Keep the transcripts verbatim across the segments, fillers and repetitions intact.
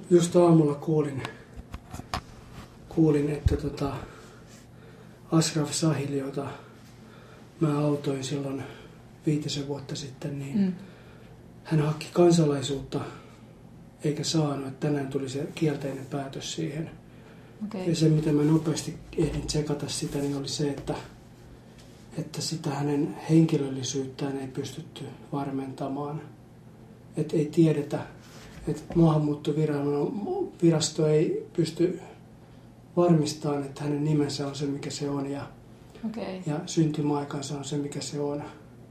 just aamulla kuulin, kuulin että tota Ashraf Sahil, jota mä autoin silloin viitisen vuotta sitten, niin mm. hän haki kansalaisuutta eikä saanut. Että tänään tuli se kielteinen päätös siihen. Okay. Ja se, mitä mä nopeasti ehdin tsekata sitä, niin oli se, että, että sitä hänen henkilöllisyyttään ei pystytty varmentamaan. Että ei tiedetä, että maahanmuuttovirasto ei pysty varmistamaan, että hänen nimensä on se, mikä se on, ja, okay. ja syntymäaikansa on se, mikä se on.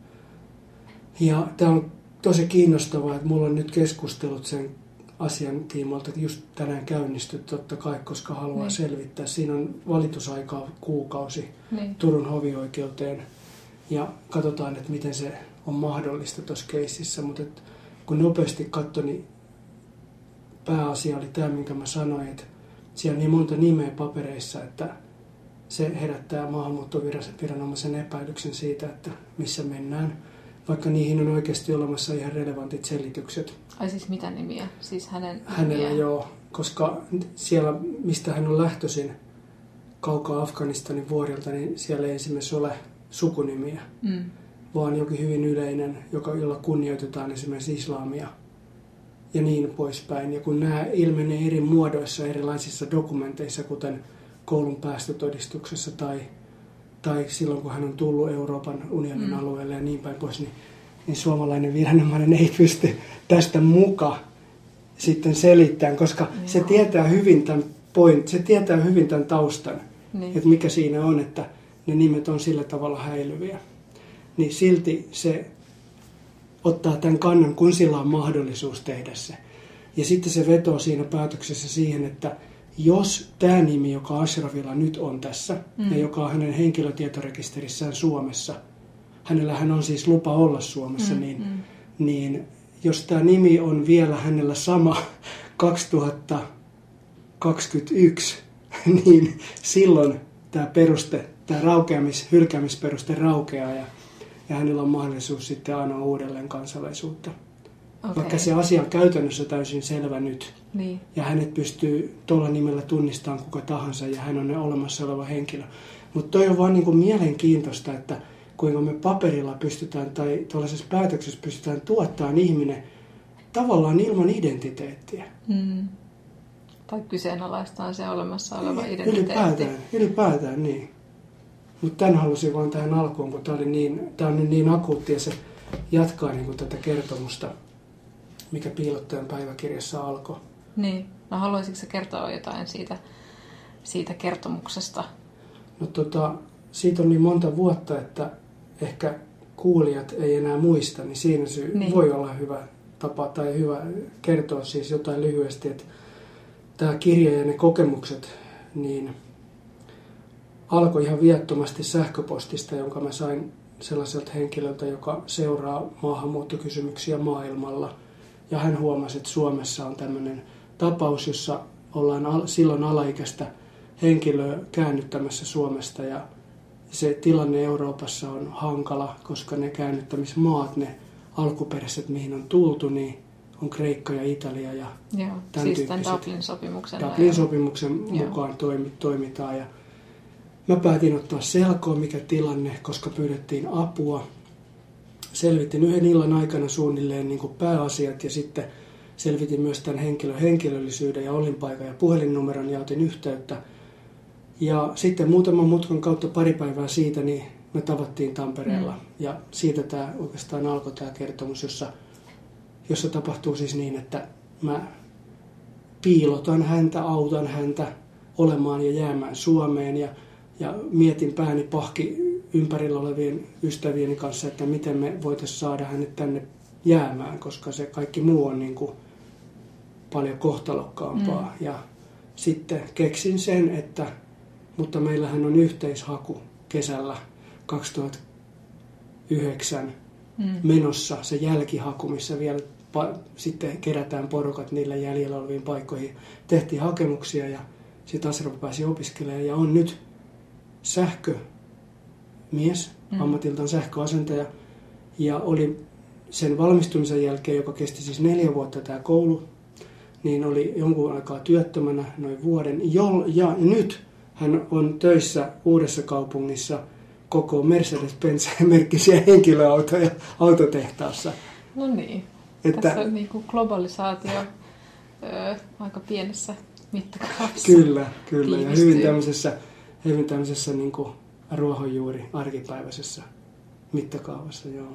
Ja tämä on tosi kiinnostavaa, että mulla on nyt keskustelut sen asian tiimoilta just tänään käynnistyt totta kai, koska haluaa niin. selvittää. Siinä on valitusaikaa kuukausi niin. Turun hovioikeuteen ja katsotaan, että miten se on mahdollista tuossa keississä. Mutta kun nopeasti katsoin, niin pääasia oli tämä, minkä mä sanoin, että siellä on niin monta nimeä papereissa, että se herättää maahanmuuttoviranomaisen epäilyksen siitä, että missä mennään, vaikka niihin on oikeasti olemassa ihan relevantit selitykset. Ai siis mitä nimiä? Siis hänen Hänellä nimiä? Joo, koska siellä, mistä hän on lähtöisin kaukaa Afganistanin vuorilta, niin siellä ei esimerkiksi ole sukunimiä, mm. vaan jokin hyvin yleinen, joka, jolla kunnioitetaan esimerkiksi islamia ja niin poispäin. Ja kun nämä ilmenee eri muodoissa erilaisissa dokumenteissa, kuten koulun päästötodistuksessa tai, tai silloin, kun hän on tullut Euroopan unionin mm. alueelle ja niin päin pois, niin, niin suomalainen viranomainen ei pysty tästä muka sitten selittämään, koska Joo. se tietää hyvin tämän point, se tietää hyvin tämän taustan, niin. että mikä siinä on, että ne nimet on sillä tavalla häilyviä. Niin silti se ottaa tämän kannan, kun sillä on mahdollisuus tehdä se. Ja sitten se vetoo siinä päätöksessä siihen, että jos tämä nimi, joka Ashrafilla nyt on tässä, mm. ja joka on hänen henkilötietorekisterissään Suomessa, hänellähän on siis lupa olla Suomessa, mm, niin, mm. niin jos tämä nimi on vielä hänellä sama kaksituhattakaksikymmentäyksi, niin silloin tämä peruste, tämä raukeamis, hylkäämisperuste raukeaa ja, ja hänellä on mahdollisuus sitten anoa uudelleen kansalaisuutta. Okay. Vaikka se asia on käytännössä täysin selvä nyt. Niin. Ja hänet pystyy tuolla nimellä tunnistamaan kuka tahansa ja hän on ne olemassa oleva henkilö. Mutta toi on vaan niinku mielenkiintoista, että kuinka me paperilla pystytään tai tuollaisessa päätöksessä pystytään tuottamaan ihminen tavallaan ilman identiteettiä. Mm. Tai kyseenalaistaan se olemassa oleva identiteetti. Ylipäätään, ylipäätään niin. Mutta tämän halusin vaan tähän alkuun, kun tämä niin, on nyt niin akuutti ja se jatkaa niin kuin tätä kertomusta, mikä Piilottajan päiväkirjassa alkoi. Niin. No haluaisitko kertoa jotain siitä, siitä kertomuksesta? No tota, siitä on niin monta vuotta, että ehkä kuulijat ei enää muista, niin siinä syy niin. voi olla hyvä tapa tai hyvä kertoa siis jotain lyhyesti, että tämä kirja ja ne kokemukset niin alkoi ihan viattomasti sähköpostista, jonka mä sain sellaiselta henkilöltä, joka seuraa maahanmuuttokysymyksiä maailmalla. Ja hän huomasi, että Suomessa on tämmöinen tapaus, jossa ollaan al- silloin alaikäistä henkilöä käännyttämässä Suomesta. Ja se tilanne Euroopassa on hankala, koska ne käännyttämismaat, ne alkuperäiset, mihin on tultu, niin on Kreikka ja Italia ja Joo, tämän siis tyyppiset. Dublin-sopimuksen, Dublin-sopimuksen mukaan toimi, toimitaan. Ja mä päätin ottaa selkoon, mikä tilanne, koska pyydettiin apua. Selvitin yhden illan aikana suunnilleen niin kuin pääasiat ja sitten selvitin myös tämän henkilön henkilöllisyyden ja olinpaikan ja puhelinnumeron ja otin yhteyttä. Ja sitten muutaman mutkan kautta pari päivää siitä niin me tavattiin Tampereella. Mm. Ja siitä tämä oikeastaan alkoi tämä kertomus, jossa, jossa tapahtuu siis niin, että mä piilotan häntä, autan häntä olemaan ja jäämään Suomeen ja Ja mietin pääni pahki ympärillä olevien ystävieni kanssa, että miten me voitaisiin saada hänet tänne jäämään, koska se kaikki muu on niin kuin paljon kohtalokkaampaa. Mm. Ja sitten keksin sen, että mutta meillähän on yhteishaku kesällä kaksituhattayhdeksän mm. menossa, se jälkihaku, missä vielä pa- sitten kerätään porukat niille jäljellä oleviin paikkoihin. Tehtiin hakemuksia ja sitten Ashraf pääsi opiskelemaan ja on nyt sähkömies, mm. ammatiltaan sähköasentaja, ja oli sen valmistumisen jälkeen, joka kesti siis neljä vuotta tämä koulu, niin oli jonkun aikaa työttömänä, noin vuoden. Jo, ja nyt hän on töissä Uudessa Kaupungissa koko Mercedes-Benz-merkkisiä henkilöautoja autotehtaassa. No niin. Että, tässä on niin kuin globalisaatio öö, aika pienessä mittakaavassa. Kyllä, kyllä. Tiivistyy. Ja hyvin tämmöisessä, hyvin tämmöisessä niin kuin ruohonjuuri arkipäiväisessä mittakaavassa, joo.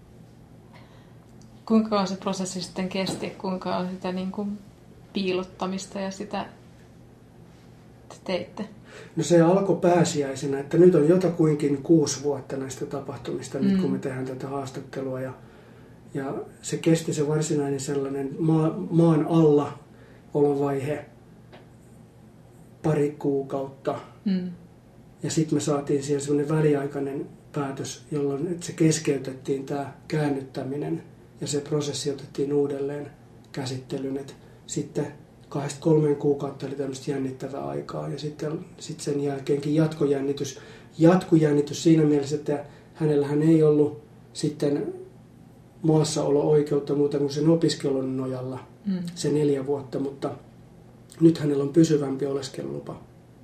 Kuinka kauan se prosessi sitten kesti? Kuinka on sitä niin kuin piilottamista ja sitä te teitte? No se alkoi pääsiäisenä, että nyt on jotakuinkin kuusi vuotta näistä tapahtumista, mm. nyt kun me tehdään tätä haastattelua. Ja, ja se kesti se varsinainen sellainen maa, maan alla olovaihe pari kuukautta. Mm. Ja sitten me saatiin siihen sellainen väliaikainen päätös, jolloin se keskeytettiin tämä käännyttäminen. Ja se prosessi otettiin uudelleen käsittelyyn, että sitten kahdesta kolmeen kuukautta oli tämmöistä jännittävää aikaa. Ja sitten, sitten sen jälkeenkin jatkojännitys. Jatkojännitys siinä mielessä, että hänellähän ei ollut sitten maassaolo-oikeutta muuta kuin sen opiskelun nojalla mm. se neljä vuotta, mutta nyt hänellä on pysyvämpi oleskelulupa.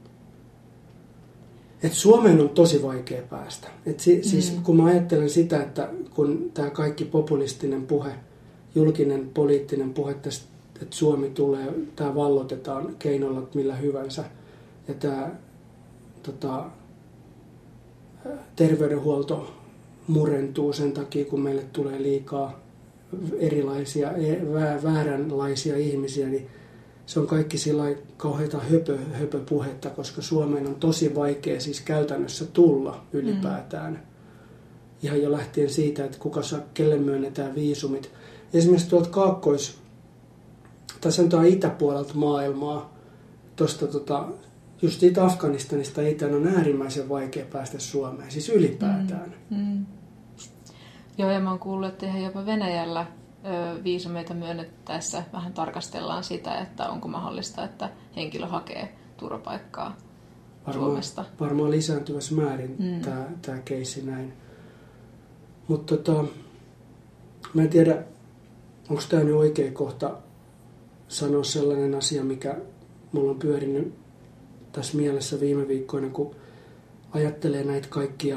Et Suomeen on tosi vaikea päästä. Et si, mm. siis kun mä ajattelen sitä, että kun tämä kaikki populistinen puhe, julkinen poliittinen puhe tästä, että Suomi tulee, tämä vallotetaan keinolla millä hyvänsä, ja tämä tota, terveydenhuolto murentuu sen takia, kun meille tulee liikaa erilaisia, vääränlaisia ihmisiä, niin se on kaikki sillä kauheata höpö, höpöpuhetta, koska Suomeen on tosi vaikea siis käytännössä tulla ylipäätään. Mm. Ihan jo lähtien siitä, että kuka saa, kelle myönnetään viisumit. Esimerkiksi tuolta kaakkois, tai sanotaan itäpuolelta maailmaa, tuosta tota, just siitä Afganistanista itään on äärimmäisen vaikea päästä Suomeen, siis ylipäätään. Mm. Mm. Joo, ja mä oon kuullut, että ihan jopa Venäjällä viisumeita myönnettäessä vähän tarkastellaan sitä, että onko mahdollista, että henkilö hakee turvapaikkaa varmaan, Suomesta. Varmaan lisääntyvässä määrin mm. tämä, tämä keissi näin. Mutta tota, mä en tiedä, onko tämä nyt oikea kohta sanoa sellainen asia, mikä mulla on pyörinyt tässä mielessä viime viikkoina, kun ajattelee näitä kaikkia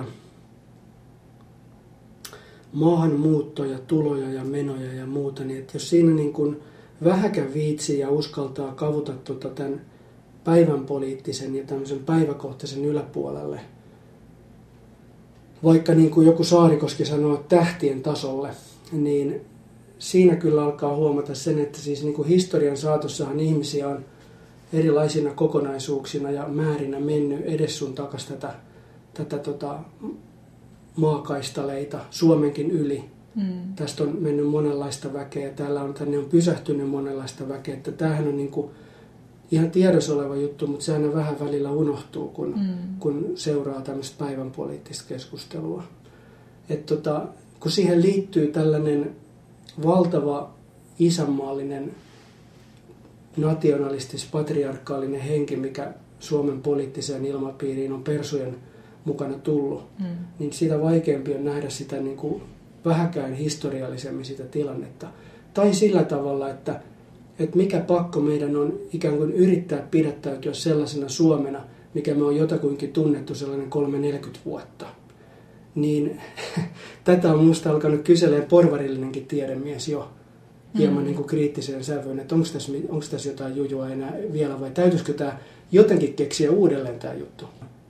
maahanmuuttoja, tuloja ja menoja ja muuta, niin että jos siinä niin kuin vähäkään viitsii ja uskaltaa kavuta tuota tämän päivän poliittisen ja tämmöisen päiväkohtaisen yläpuolelle, vaikka niin kuin joku Saarikoski sanoo tähtien tasolle, niin siinä kyllä alkaa huomata sen, että siis niin kuin historian saatossahan ihmisiä on erilaisina kokonaisuuksina ja määrinä mennyt edes sun takas tätä, tätä tota, maakaistaleita Suomenkin yli. Mm. Tästä on mennyt monenlaista väkeä. Täällä on, tänne on pysähtynyt monenlaista väkeä. Että tämähän on niin kuin ihan tiedossa oleva juttu, mutta se aina vähän välillä unohtuu, kun, mm. kun seuraa tämmöistä päivän poliittista keskustelua. Et tota, kun siihen liittyy tällainen valtava isänmaallinen nationalistis-patriarkaalinen henki, mikä Suomen poliittiseen ilmapiiriin on persujen mukana tullut, mm. niin sitä vaikeampi on nähdä sitä niin kuin vähäkään historiallisemmin sitä tilannetta. Tai sillä tavalla, että, että mikä pakko meidän on ikään kuin yrittää pidättäytyä sellaisena Suomena, mikä me on jotakuinkin tunnettu sellainen kolme neljäkymmentä vuotta. Niin tätä on minusta alkanut kyselemään porvarillinenkin tiedemies jo hieman mm. niin kuin kriittiseen sävyyn, että onko tässä, onko tässä jotain jujua enää vielä vai täytyisikö tämä jotenkin keksiä uudelleen tämä juttu.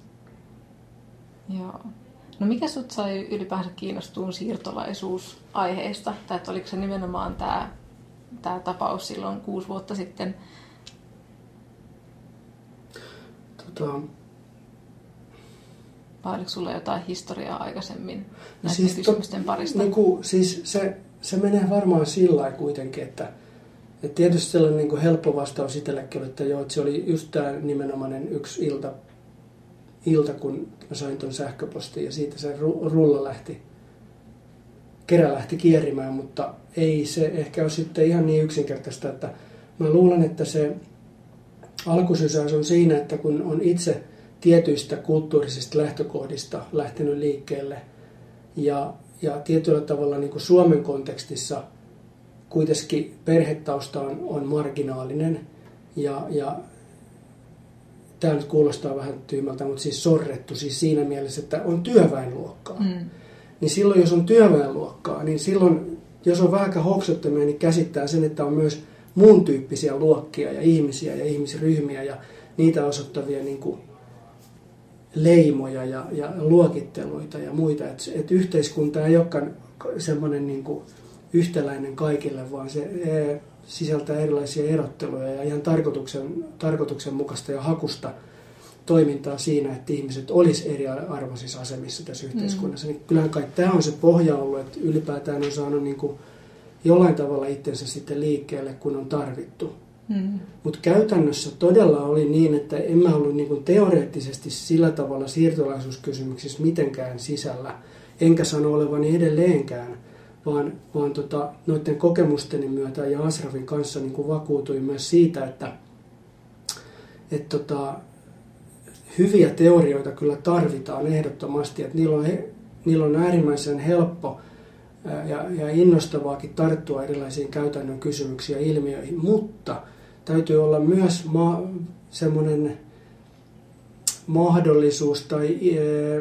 Joo. No mikä sut sai ylipäänsä kiinnostumaan siirtolaisuusaiheesta? Tai että oliko se nimenomaan tämä, tämä tapaus silloin kuusi vuotta sitten? Tota... Vai oliko sulla jotain historiaa aikaisemmin näiden siis kysymysten parista? Niin kuin, siis se, se menee varmaan sillä lailla kuitenkin, että, että tietysti sellainen niin kuin helppo vastaus itsellekin oli, että, joo, että se oli just tämä nimenomainen yksi ilta, ilta, kun mä sain ton sähköpostin ja siitä se rulla lähti, kerä lähti kierimään, mutta ei se ehkä ole sitten ihan niin yksinkertaista, että mä luulen, että se alkusysäys on siinä, että kun on itse tietyistä kulttuurisista lähtökohdista lähtenyt liikkeelle ja, ja tietyllä tavalla niin kuin Suomen kontekstissa kuitenkin perhetausta on, on marginaalinen ja, ja tämä nyt kuulostaa vähän tyhmältä, mutta siis sorrettu siis siinä mielessä, että on työväenluokkaa. Mm. Niin silloin, jos on työväenluokkaa, niin silloin, jos on vähänkään hoksottomia, niin käsittää sen, että on myös muun tyyppisiä luokkia ja ihmisiä ja ihmisryhmiä ja niitä osoittavia niin kuin leimoja ja, ja luokitteluita ja muita. Että et yhteiskunta ei olekaan semmoinen niin kuin yhtäläinen kaikille, vaan se sisältää erilaisia erotteluja ja ihan tarkoituksen, tarkoituksenmukaista ja hakusta toimintaa siinä, että ihmiset olisi eriarvoisissa asemissa tässä yhteiskunnassa. Mm. Niin kyllähän kai tämä on se pohja ollut, että ylipäätään on saanut niin kuin jollain tavalla itsensä sitten liikkeelle, kun on tarvittu. Mm. Mutta käytännössä todella oli niin, että en mä ollut niin kuin teoreettisesti sillä tavalla siirtolaisuuskysymyksissä mitenkään sisällä, enkä sano olevani edelleenkään, vaan, vaan tota, noiden kokemusteni myötä ja Ashrafin kanssa niin kuin vakuutuin myös siitä, että et tota, hyviä teorioita kyllä tarvitaan ehdottomasti, että niillä on, he, niillä on äärimmäisen helppo ja, ja innostavaakin tarttua erilaisiin käytännön kysymyksiin ja ilmiöihin, mutta täytyy olla myös ma- semmoinen mahdollisuus tai e,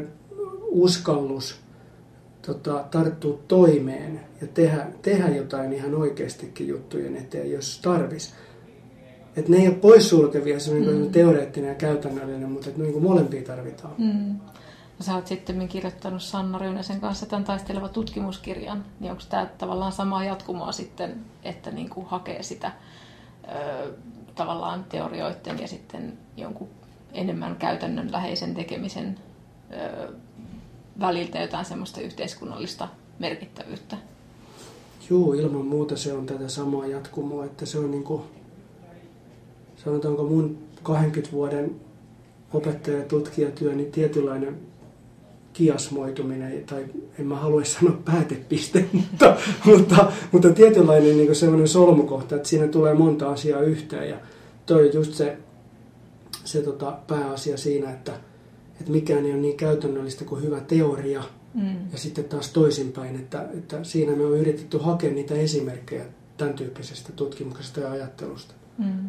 uskallus tota, tarttua toimeen ja tehdä, tehdä jotain ihan oikeastikin juttujen eteen, jos tarvis. Että ne ei ole poissulkevia, se on mm. niin teoreettinen ja käytännöllinen, mutta että niin molempia tarvitaan. Mm. No, sä oot sitten kirjoittanut Sanna Ryynäsen kanssa tämän taisteleva tutkimuskirjan, niin onko tämä tavallaan samaa jatkumoa sitten, että niin kuin hakee sitä ö, tavallaan teorioiden ja sitten jonkun enemmän käytännönläheisen tekemisen ö, väliltä jotain semmoista yhteiskunnallista merkittävyyttä? Joo, ilman muuta se on tätä samaa jatkumoa, että se on niin kuin, sanotaanko mun kahdenkymmenen vuoden opettaja- ja tutkijatyö, niin tietynlainen kiasmoituminen, tai en mä haluaisi sanoa päätepiste, mutta, mutta, mutta tietynlainen niin kuin sellainen solmukohta, että siinä tulee monta asiaa yhteen, ja toi on just se, se tota, pääasia siinä, että, että mikään ei ole niin käytännöllistä kuin hyvä teoria, mm. ja sitten taas toisinpäin, että, että siinä me on yritetty hakea niitä esimerkkejä tämän tyyppisestä tutkimuksesta ja ajattelusta. Mm.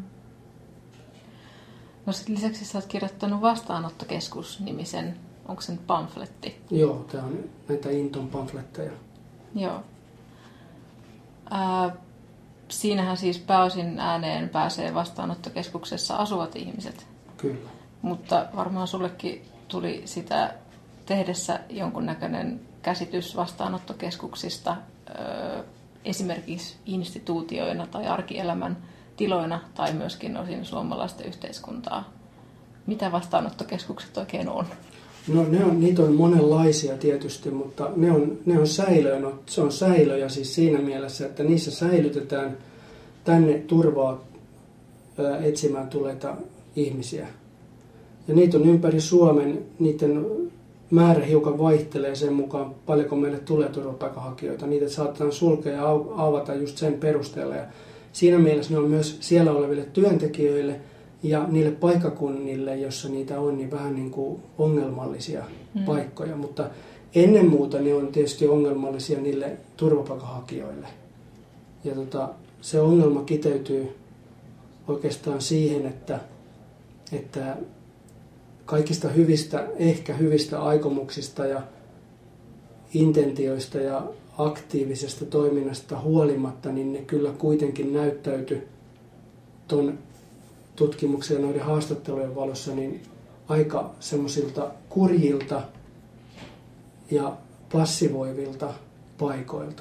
No sit lisäksi sä oot kirjoittanut Vastaanottokeskus-nimisen, onko se nyt pamfletti? Joo, tämä on näitä Inton pamfletteja. Joo. Ää, siinähän siis pääosin ääneen pääsee vastaanottokeskuksessa asuvat ihmiset. Kyllä. Mutta varmaan sullekin tuli sitä tehdessä jonkunnäköinen käsitys vastaanottokeskuksista ää, esimerkiksi instituutioina tai arkielämän tiloina tai myöskin osin suomalaista yhteiskuntaa. Mitä vastaanottokeskukset oikein on? No ne on, niitä on monenlaisia tietysti, mutta ne on, ne on säilöjä. No, se on säilöjä siis siinä mielessä, että niissä säilytetään tänne turvaa ää, etsimään tuleita ihmisiä. Ja niitä on ympäri Suomen, niiden määrä hiukan vaihtelee sen mukaan, paljonko meille tulee turvapaikanhakijoita. Niitä saatetaan sulkea ja avata just sen perusteella. Ja siinä mielessä ne on myös siellä oleville työntekijöille ja niille paikkakunnille, jossa niitä on, niin vähän niin kuin ongelmallisia mm. paikkoja. Mutta ennen muuta ne on tietysti ongelmallisia niille turvapaikanhakijoille. Ja tota, se ongelma kiteytyy oikeastaan siihen, että, että kaikista hyvistä, ehkä hyvistä aikomuksista ja intentioista ja aktiivisesta toiminnasta huolimatta, niin ne kyllä kuitenkin näyttäytyi tuon tutkimuksen ja noiden haastattelujen valossa niin aika semmoisilta kurjilta ja passivoivilta paikoilta.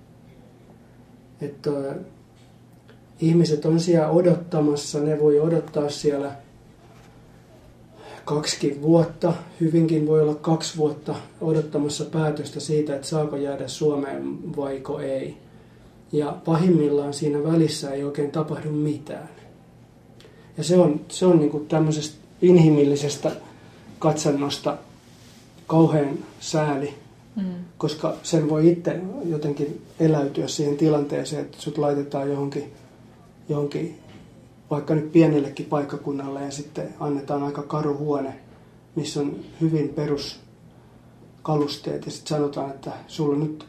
Että ihmiset on siellä odottamassa, ne voi odottaa siellä kaksikin vuotta, hyvinkin voi olla kaksi vuotta odottamassa päätöstä siitä, että saako jäädä Suomeen vaiko ei. Ja pahimmillaan siinä välissä ei oikein tapahdu mitään. Ja se on, se on niin kuin tämmöisestä inhimillisestä katsannosta kauhean sääli, mm. koska sen voi itse jotenkin eläytyä siihen tilanteeseen, että sut laitetaan johonkin, johonkin vaikka nyt pienellekin paikkakunnalle ja sitten annetaan aika karu huone, missä on hyvin peruskalusteet ja sitten sanotaan, että sulla on nyt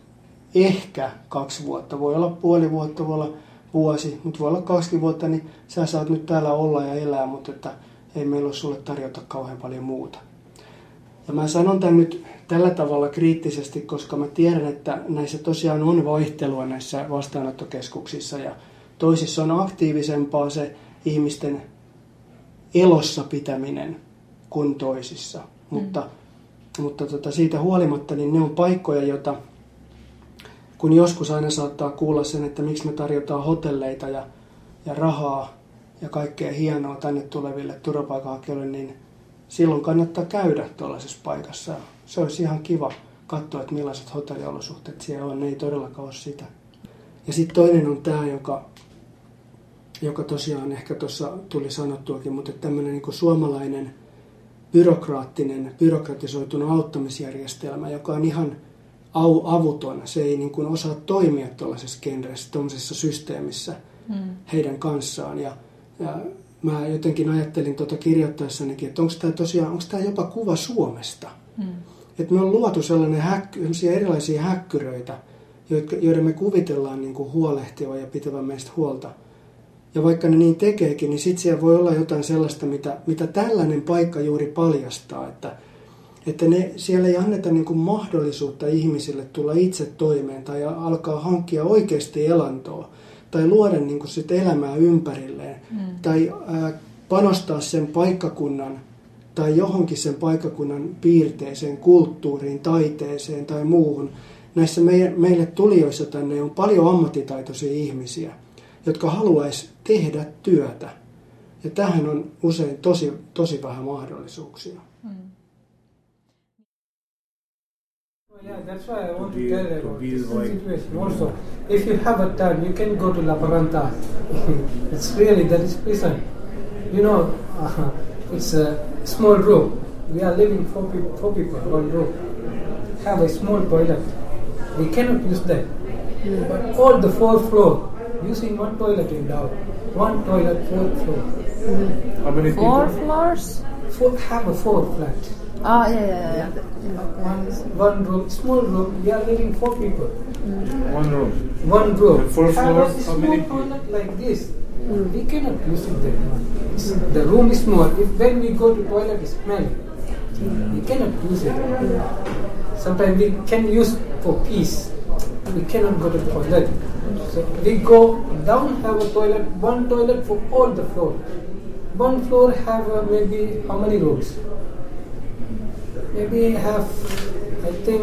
ehkä kaksi vuotta. Voi olla puoli vuotta, voi olla vuosi, mutta voi olla kaksi vuotta, niin sä saat nyt täällä olla ja elää, mutta että ei meillä ole sulle tarjota kauhean paljon muuta. Ja mä sanon tämän nyt tällä tavalla kriittisesti, koska mä tiedän, että näissä tosiaan on vaihtelua näissä vastaanottokeskuksissa ja toisissa on aktiivisempaa se ihmisten elossa pitäminen kuin toisissa. Mm. Mutta, mutta tota, siitä huolimatta niin ne on paikkoja, joita kun joskus aina saattaa kuulla sen, että miksi me tarjotaan hotelleita ja, ja rahaa ja kaikkea hienoa tänne tuleville turvapaikanhakijoille, niin silloin kannattaa käydä tuollaisessa paikassa. Se olisi ihan kiva katsoa, että millaiset hotelliolosuhteet siellä on. Ne ei todellakaan ole sitä. Ja sitten toinen on tämä, joka, joka tosiaan ehkä tuossa tuli sanottuakin, mutta tämmöinen niin kuin suomalainen byrokraattinen, byrokratisoitunut auttamisjärjestelmä, joka on ihan avuton. Se ei niin kuin osaa toimia tuollaisessa genressä, tuollaisessa systeemissä mm. heidän kanssaan. Ja, ja mä jotenkin ajattelin tuota kirjoittaessanikin, että onko tämä tosiaan, onko tämä jopa kuva Suomesta? Mm. Että me on luotu sellainen häkky, erilaisia häkkyröitä, joiden me kuvitellaan niin kuin huolehtivan ja pitävän meistä huolta. Ja vaikka ne niin tekeekin, niin sitten siellä voi olla jotain sellaista, mitä, mitä tällainen paikka juuri paljastaa, että Että ne, siellä ei anneta niin kuin mahdollisuutta ihmisille tulla itse toimeen tai alkaa hankkia oikeasti elantoa tai luoda niin kuin sit elämää ympärilleen mm. tai ää, panostaa sen paikkakunnan tai johonkin sen paikkakunnan piirteeseen, kulttuuriin, taiteeseen tai muuhun. Näissä meille, meille tulijoissa tänne on paljon ammattitaitoisia ihmisiä, jotka haluaisi tehdä työtä. Ja tähän on usein tosi, tosi vähän mahdollisuuksia. Mm. Yeah, that's why I want to tell about this situation also. If you have a time, you can go to Lappeenranta. It's really, that is prison. You know, uh, it's a small room. We are living four people, four people, one room. Have a small toilet. We cannot use that. Mm. But all the four floor, using one toilet in down. One toilet, four floor. Mm. How many four people? floors? Four, have a four flat. Ah, yeah, yeah, yeah. One, one room, small room. We are living four people. Mm. One room. One room. The fourth floor. Have a small toilet like this. Mm. We cannot use it that one. Mm. The room is small. If when we go to toilet, it smells. Mm. We cannot use it. Mm. Sometimes we can use for peace. We cannot go to the toilet. So we go down, have a toilet. One toilet for all the floor. One floor have uh, maybe how many rooms? Maybe have, I think,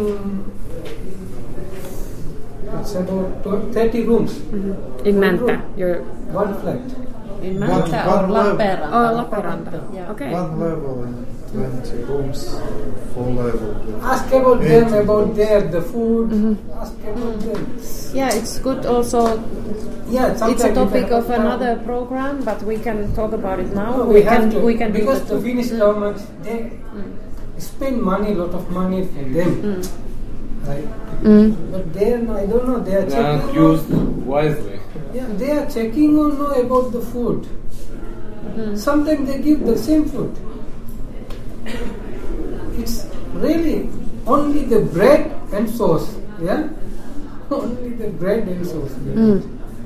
it's about thirty rooms. Mm-hmm. In Mäntä? You're one flat. In Mäntä or Lappeenranta? Oh, Lappeenranta. Yeah. Okay. One level and twenty rooms, full level. Ask about them, about their, the food. Mm-hmm. Ask about mm-hmm. them. Yeah, it's good also. Yeah, it's a topic of another program, but we can talk about it now. No, we, we can, to, we can because the Finnish mm. government, they mm. spend money, a lot of money for them, mm. right? Mm. But they, I don't know, they are they checking. They are used on, wisely. Yeah, they are checking or no about the food. Mm. Sometimes they give the same food. It's really only the bread and sauce, yeah? Only the bread and sauce. Mm.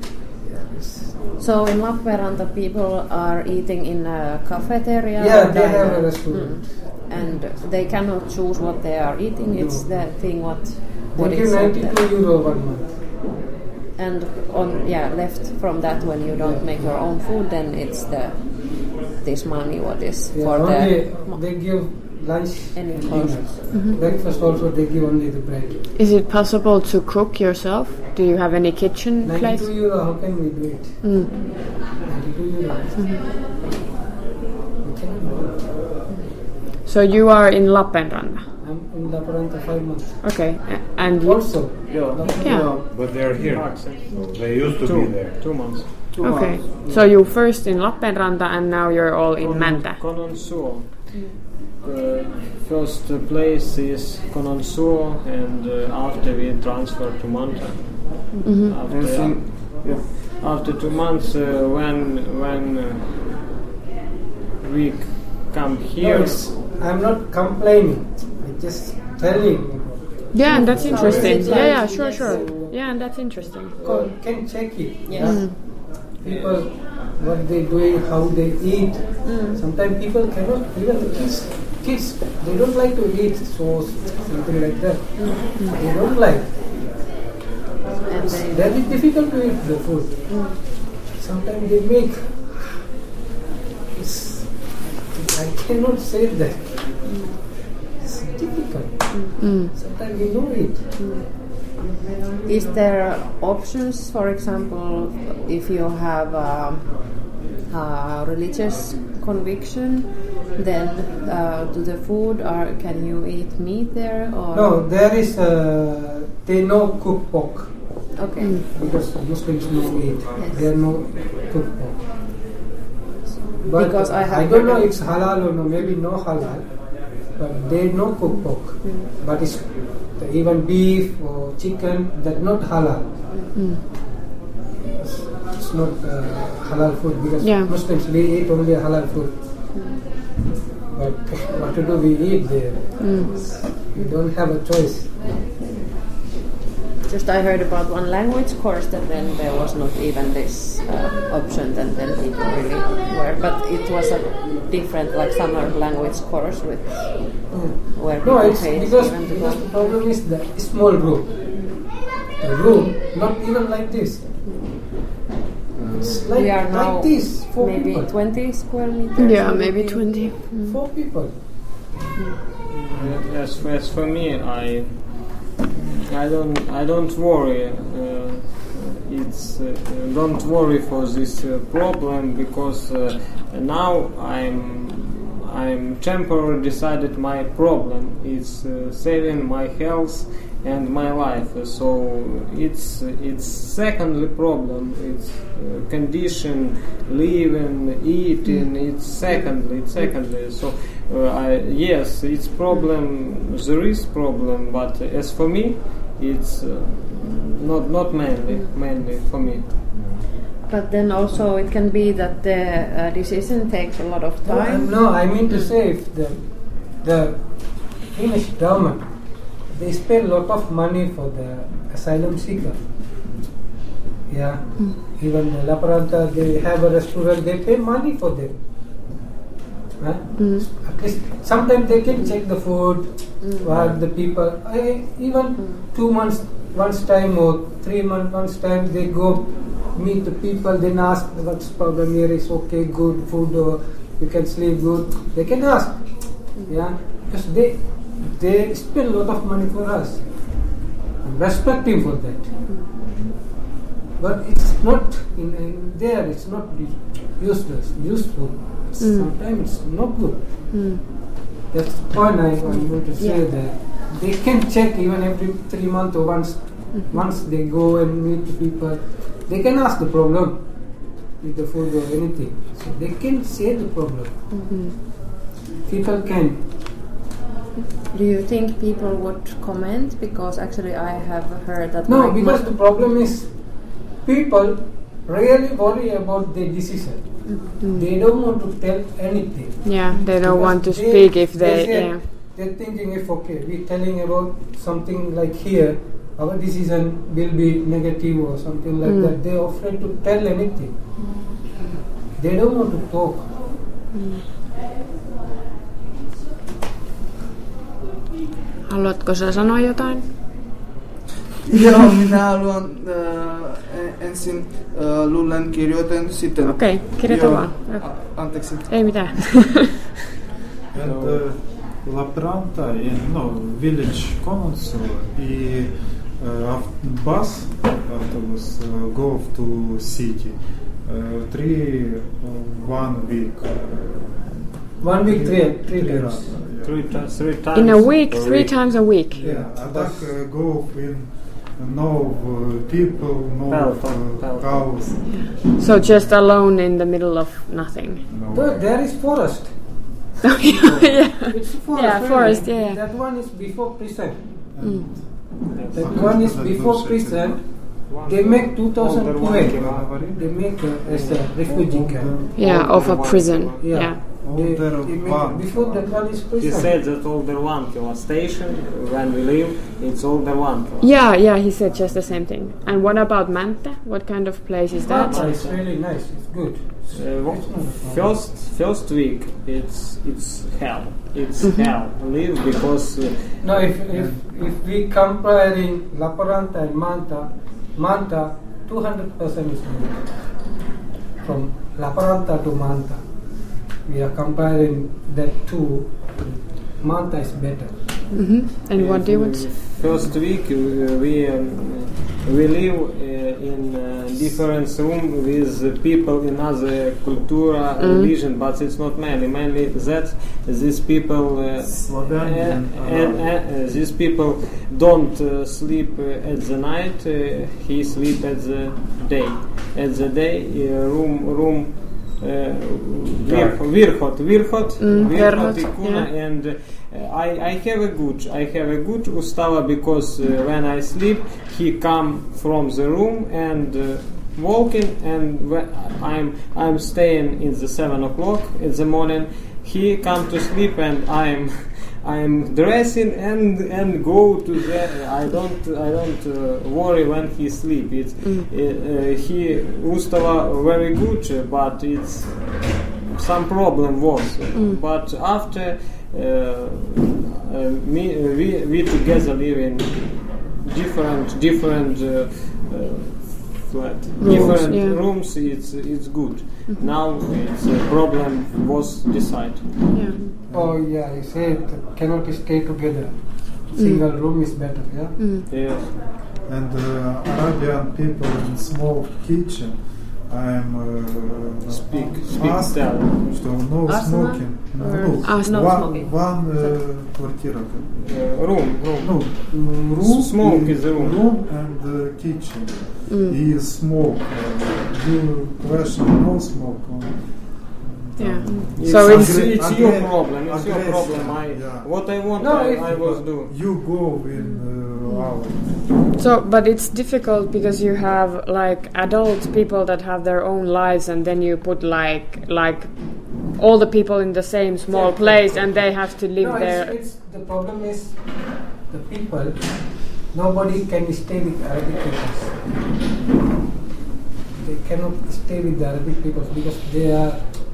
So in Lappeenranta, people are eating in a cafeteria. Yeah, they have a restaurant. Mm. And they cannot choose what they are eating. No. It's the thing what. what they give ninety-two euro one month. And on yeah, left from that, when you don't make your own food, then it's the this money what is yeah, for only the. They give lunch and dinner. Mm-hmm. Breakfast also they give only the bread. Is it possible to cook yourself? Do you have any kitchen place? ninety-two euro, how can we do it? Mm. ninety-two euro. Mm-hmm. We cannot do it. So you are in Lappeenranta? I'm in Lappeenranta five months. Okay, and also? Yeah. yeah. But they're here. So they used to two, be there. Two months. Two okay, months. So you first in Lappeenranta and now you're all in Mäntä. Kononsuo. The first uh, place is Kononsuo, and uh, after we transfer to Manta. Mm-hmm. After, uh, yeah. after two months, uh, when when uh, we come here, no, I'm not complaining. I'm just telling. Yeah, and that's interesting. Yeah, yeah, sure, sure. Yeah, and that's interesting. Can, can check it. Yes. Mm. People, what they doing, how they eat. Mm. Sometimes people cannot, even the kids, kids, they don't like to eat sauce, something like that. Mm. They don't like. And it's very difficult to eat the food. Mm. Sometimes they make. It's, I cannot say that. Mm. It's difficult. Mm. Sometimes we know it. Mm. Is there options, for example, if you have a, a religious conviction, then uh, to the food, or can you eat meat there? Or? No, there is, uh, they no cook pork. Okay. Mm. Because Muslims no eat. Yes. There no cook pork. But because I, have I don't know it's halal or no, maybe no halal, but they no cook pork. Mm. But it's even beef or chicken, that's not halal. Mm. It's, it's not uh, halal food because yeah. Muslims, we eat only halal food. Mm. But what to do, we eat there. Mm. We don't have a choice. Just I heard about one language course that then there was not even this uh, option, and then people really were. But it was a different, like summer language course with mm. where people no, it's paid because, even to because go. the problem is the small room. The room, not even like this. It's like, we are now like this, four maybe people. twenty square meters. Yeah, maybe twenty. Mm. Four people. Mm. As, as for me, I. I don't. I don't worry. Uh, it's uh, don't worry for this uh, problem because uh, now I'm. I'm temporarily decided my problem. It's uh, saving my health and my life. So it's it's secondly problem. It's uh, condition, living, eating. It's secondly. It's secondly. So uh, I, yes, it's problem. There is problem, but as for me, it's uh, not not mainly mainly for me. But then also it can be that the uh, decision takes a lot of time. No, no, I mean to say if the the Finnish government, they spend a lot of money for the asylum seeker. Yeah, mm. Even the Laparanta, they have a restaurant, they pay money for them. Huh? Mm. At least sometimes they can check the food, mm. what the people, I, even mm. two months once time or three months once time they go meet the people, then ask what's problem here, is okay, good food, or you can sleep good. They can ask, yeah, because they they spend a lot of money for us. I'm respecting for that, but it's not in, in there. It's not useless, useful. Mm. Sometimes it's not good. Mm. That's the point I, I want to say, yeah. That they can check even every three months or once. Mm-hmm. Once they go and meet the people, they can ask the problem with the food or anything. So they can say the problem. Mm-hmm. People can. Do you think people would comment? Because actually I have heard that... No, because the problem is people really worry about their decision. Mm-hmm. They don't want to tell anything. Yeah, they don't want to they, speak if they... they say, yeah. They're thinking if, okay, we're telling about something like here, our decision will be negative or something like mm. that. They're afraid to tell anything. They don't want to talk. Mm. Haluatko sä sanoa jotain? Joo, minä haluan äh, ensin äh, luulen kirjoitan sitten... Okei, okay, kirjoita vaan. A- anteeksi. Ei mitään. And uh, Lapranta in no, village Kononso, he uh, bus afterwards uh, go to city. Uh, three, uh, one week. Uh, one week, three, three, three times. Yeah. Three, times, three times. In a week, a three week. times a week. Yeah, attack uh, go in no uh, people, no uh, cows. Yeah. So just alone in the middle of nothing. No. There, there is forest. Oh, yeah. It's forest. Yeah, forest, yeah, yeah. That one is before prison. Mm. That one is before prison. They make two thousand twelve. They make uh, as a refugee camp. Yeah, of a prison. Yeah. yeah. Older one. Before that one is prison. He said that older one kilowatt station, when we live, it's older one kilowatt. Yeah, yeah, he said just the same thing. And what about Manta? What kind of place is that? Manta is really nice. It's good. Uh, first first week, it's it's hell. It's mm-hmm. hell. Live because. Uh, no, if if if we comparing Lappeenranta and Manta, Manta two hundred percent is good. From Lappeenranta to Manta, we are comparing that two. Manta is better. Mm-hmm. And what do you want? First week uh, we um, we live uh, in uh, different room with uh, people in other culture, mm. religion, but it's not mainly. Mainly that these people uh, uh, and, uh, uh, these people don't uh, sleep uh, at the night. Uh, he sleep at the day. At the day, uh, room room. Uh, Virhot, Virhot, Virhot, Ikuna, and uh, I, I have a good, I have a good Ustava because uh, when I sleep, he come from the room and uh, walking, and when I'm I'm staying in the seven o'clock in the morning. He come to sleep and I'm I'm dressing and and go to the. I don't I don't uh, worry when he sleep. It's mm. uh, he Ustava very good, but it's some problem was. Mm. But after uh, uh, me we we together live in different different. Uh, uh, Flat. Rooms, different yeah. rooms, it's it's good. Mm-hmm. Now it's a problem was decided. Yeah. Oh yeah, he said cannot stay together. Single mm. room is better, yeah. Mm. Yes. And uh, Arabian people in small kitchen. I'm uh, speak speak asking, so no Asthma? smoking. No, Asthma. one smoking. one uh, квартира. Uh, room, room. No, room. Smoke is the room. Room and uh, kitchen. Mm. He smoke. Uh, you question no smoke. Yeah. It's, So it's, it's it's Agre- your problem. It's your aggressive, problem. I yeah. what I want, No, I, if- I was do. You go in uh, hour. So, but it's difficult because you have like adult people that have their own lives, and then you put like like all the people in the same small place, and they have to live No, there. it's, it's the problem is the people. Nobody can stay with Arabic people. They cannot stay with the Arabic people because they are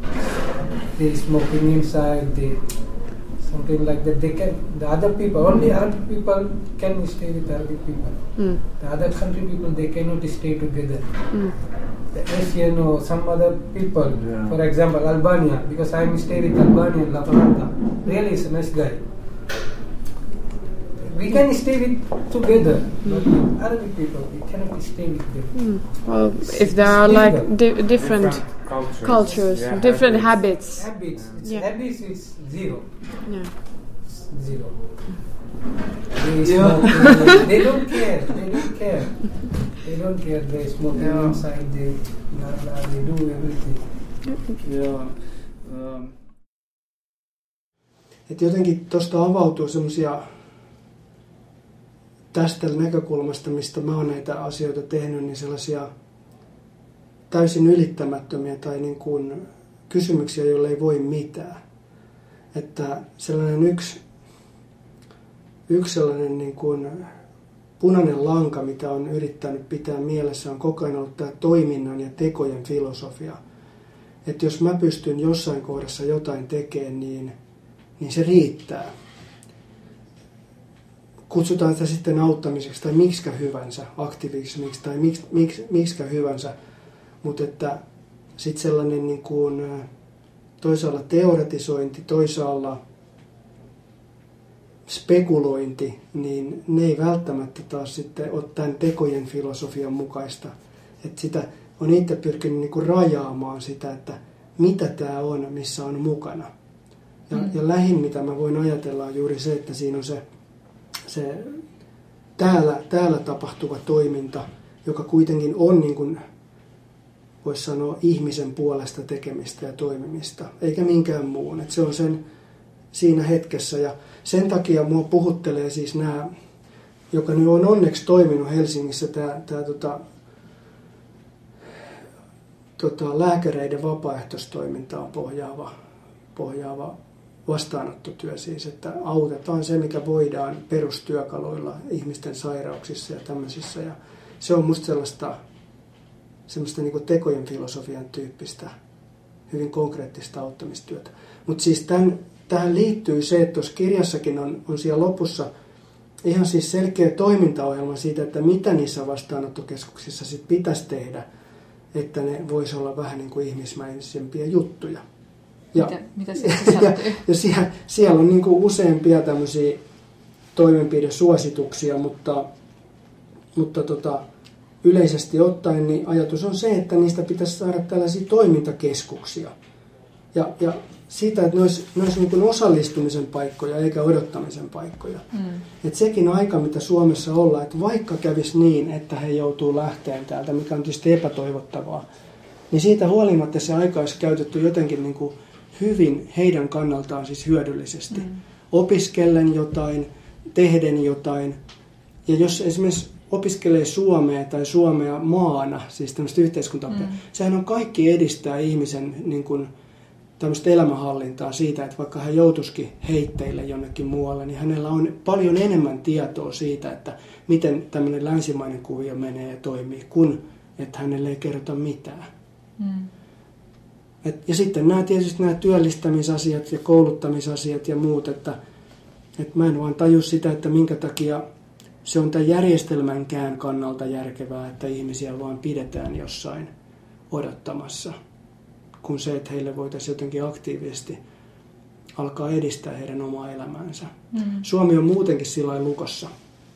they smoking inside. They something like that. They can the other people only Arabic people can stay with Arabic people. Mm. The other country people they cannot stay together. Mm. The Asian or some other people, Yeah. for example Albania, because I am stay with Albania, Lappeenranta. Really, is a nice guy. We can stay with together, but with Arabic people we cannot stay with them. Mm. Well, if there are like di- different, cultures, cultures, yeah, different habits. habits. Habits, it's Yeah. habits is zero, Yeah. zero. They, Yeah. smoke, they don't care. They don't care. They don't care. They smoke Yeah. inside. They, blah, blah, they do everything. Joo. Um. Et jotenkin tuosta avautuu semmoisia tästä näkökulmasta, mistä mä oon näitä asioita tehnyt, niin sellaisia täysin ylittämättömiä tai niin kuin kysymyksiä, joille ei voi mitään. Että sellainen yksi, yksi sellainen niin kuin punainen lanka, mitä on yrittänyt pitää mielessä, on koko ajan ollut tämä toiminnan ja tekojen filosofia. Että jos mä pystyn jossain kohdassa jotain tekemään, niin, niin se riittää. Kutsutaan sitä sitten auttamiseksi tai miksikä hyvänsä, aktivismiksi tai miksi, miksi, miksikä hyvänsä. Mutta että sitten sellainen niin kuin toisaalla teoretisointi, toisaalla spekulointi, niin ne ei välttämättä taas sitten ole tämän tekojen filosofian mukaista. Että sitä on itse pyrkinyt niin kuin rajaamaan sitä, että mitä tämä on, missä on mukana. Ja, mm. ja lähin mitä mä voin ajatella on juuri se, että siinä on se, se täällä, täällä tapahtuva toiminta, joka kuitenkin on niin kuin voisi sanoa ihmisen puolesta tekemistä ja toimimista, eikä minkään muun. Et se on sen siinä hetkessä ja sen takia mua puhuttelee siis nämä, joka nyt on onneksi toiminut Helsingissä, tämä, tämä tota, tota, lääkäreiden vapaaehtoistoimintaan pohjaava pohjaava vastaanottotyö siis, että autetaan se, mikä voidaan perustyökaluilla ihmisten sairauksissa ja tämmöisissä. Ja se on musta sellaista, semmoista niin kuin tekojen filosofian tyyppistä, hyvin konkreettista auttamistyötä. Mutta siis tämän, tähän liittyy se, että tuossa kirjassakin on, on siellä lopussa ihan siis selkeä toimintaohjelma siitä, että mitä niissä vastaanottokeskuksissa sit pitäisi tehdä, että ne voisi olla vähän niin kuin ihmismäisempiä juttuja. Ja, mitä, mitä se sisältyy? Ja, ja siellä, siellä on niin kuin useampia tämmöisiä toimenpidesuosituksia, mutta, mutta tota, yleisesti ottaen niin ajatus on se, että niistä pitäisi saada tällaisia toimintakeskuksia. Ja, ja siitä, että ne olisi, ne olisi niin kuin osallistumisen paikkoja eikä odottamisen paikkoja. Mm. Että sekin aika, mitä Suomessa ollaan, että vaikka kävisi niin, että he joutuu lähteen täältä, mikä on tietysti epätoivottavaa, niin siitä huolimatta se aika olisi käytetty jotenkin niin kuin hyvin heidän kannaltaan siis hyödyllisesti. Mm. Opiskellen jotain, tehden jotain. Ja jos esimerkiksi opiskelee suomea tai suomea maana, siis tämmöistä yhteiskuntaa, mm. sehän on kaikki edistää ihmisen niin kuin tämmöistä elämänhallintaa siitä, että vaikka hän joutuisikin heitteille jonnekin muualle, niin hänellä on paljon enemmän tietoa siitä, että miten tämmöinen länsimainen kuvio menee ja toimii, kun että hänelle ei kerrota mitään. Mm. Et, ja sitten nämä tietysti nämä työllistämisasiat ja kouluttamisasiat ja muut, että, että mä en vaan taju sitä, että minkä takia se on tämän järjestelmänkään kannalta järkevää, että ihmisiä vaan pidetään jossain odottamassa, kuin se, että heille voitaisiin jotenkin aktiivisesti alkaa edistää heidän omaa elämäänsä. Mm. Suomi on muutenkin sillä lailla lukossa,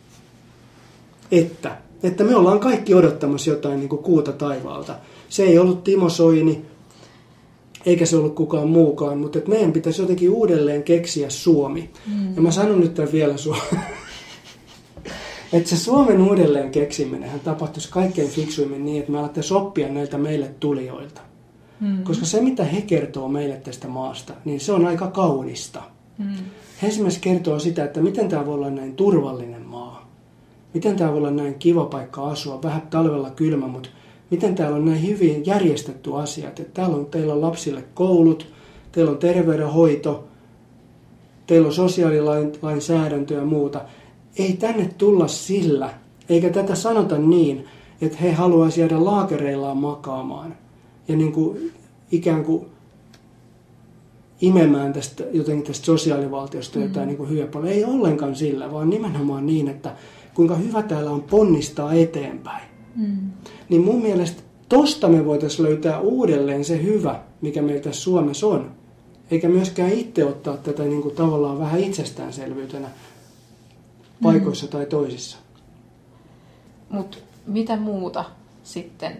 että, että me ollaan kaikki odottamassa jotain niin kuin kuuta taivaalta. Se ei ollut Timo Soini, eikä se ollut kukaan muukaan, mutta että meidän pitäisi jotenkin uudelleen keksiä Suomi. Mm. Ja mä sanon nyt tämän vielä Suomi. Että se Suomen uudelleen keksiminen tapahtuisi kaikkein fiksuimmin niin, että me alettaisiin oppia näiltä meille tulijoilta. Mm. Koska se, mitä he kertoo meille tästä maasta, niin se on aika kaunista. Mm. He esimerkiksi kertoo sitä, että miten tämä voi olla näin turvallinen maa. Miten tämä voi olla näin kiva paikka asua, vähän talvella kylmä, mutta miten täällä on näin hyvin järjestetty asiat. Että täällä on, teillä on lapsille koulut, teillä on terveydenhoito, teillä on sosiaalilainsäädäntö ja muuta. Ei tänne tulla sillä, eikä tätä sanota niin, että he haluaisivat jäädä laakereillaan makaamaan. Ja niin kuin ikään kuin imemään tästä, jotenkin tästä sosiaalivaltiosta jotain mm. niin kuin hyöpaloa. Ei ollenkaan sillä, vaan nimenomaan niin, että kuinka hyvä täällä on ponnistaa eteenpäin. Mm. Niin mun mielestä tosta me voitaisiin löytää uudelleen se hyvä, mikä meillä tässä Suomessa on. Eikä myöskään itse ottaa tätä niin kuin tavallaan vähän itsestäänselvyytenä paikoissa mm. tai toisissa. Mutta mitä muuta sitten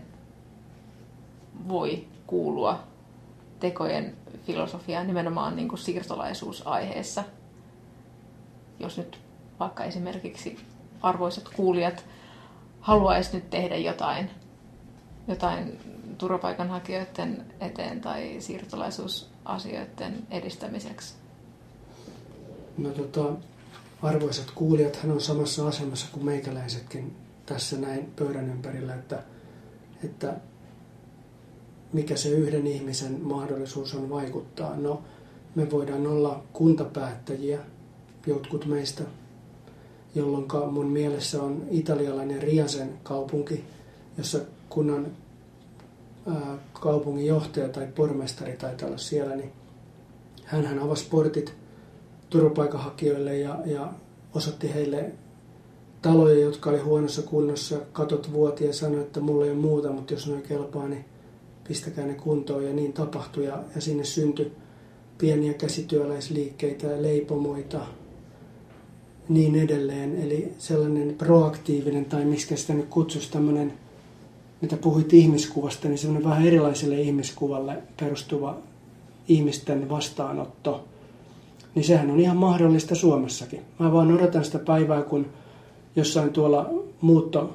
voi kuulua tekojen filosofiaan nimenomaan niin kuin siirtolaisuusaiheessa? Jos nyt vaikka esimerkiksi arvoisat kuulijat haluaisi nyt tehdä jotain, jotain turvapaikanhakijoiden eteen tai siirtolaisuusasioiden edistämiseksi? No tota, arvoisat kuulijat, hän on samassa asemassa kuin meikäläisetkin tässä näin pöydän ympärillä, että, että mikä se yhden ihmisen mahdollisuus on vaikuttaa. No, me voidaan olla kuntapäättäjiä, jotkut meistä, jolloin mun mielessä on italialainen Riasen kaupunki, jossa kunnan ää, kaupunginjohtaja tai pormestari taitaa olla siellä, niin hänhän avasi portit turvapaikanhakijoille ja, ja osoitti heille taloja, jotka oli huonossa kunnossa, katot vuoti ja sanoi, että mulla ei ole muuta, mutta jos noin kelpaa, niin pistäkää ne kuntoon, ja niin tapahtui, ja, ja sinne syntyi pieniä käsityöläisliikkeitä ja leipomoita, niin edelleen. Eli sellainen proaktiivinen, tai miksi sitä nyt kutsuisi, tämmöinen, mitä puhuit ihmiskuvasta, niin semmoinen vähän erilaiselle ihmiskuvalle perustuva ihmisten vastaanotto, niin sehän on ihan mahdollista Suomessakin. Mä vaan odotan sitä päivää, kun jossain tuolla muutto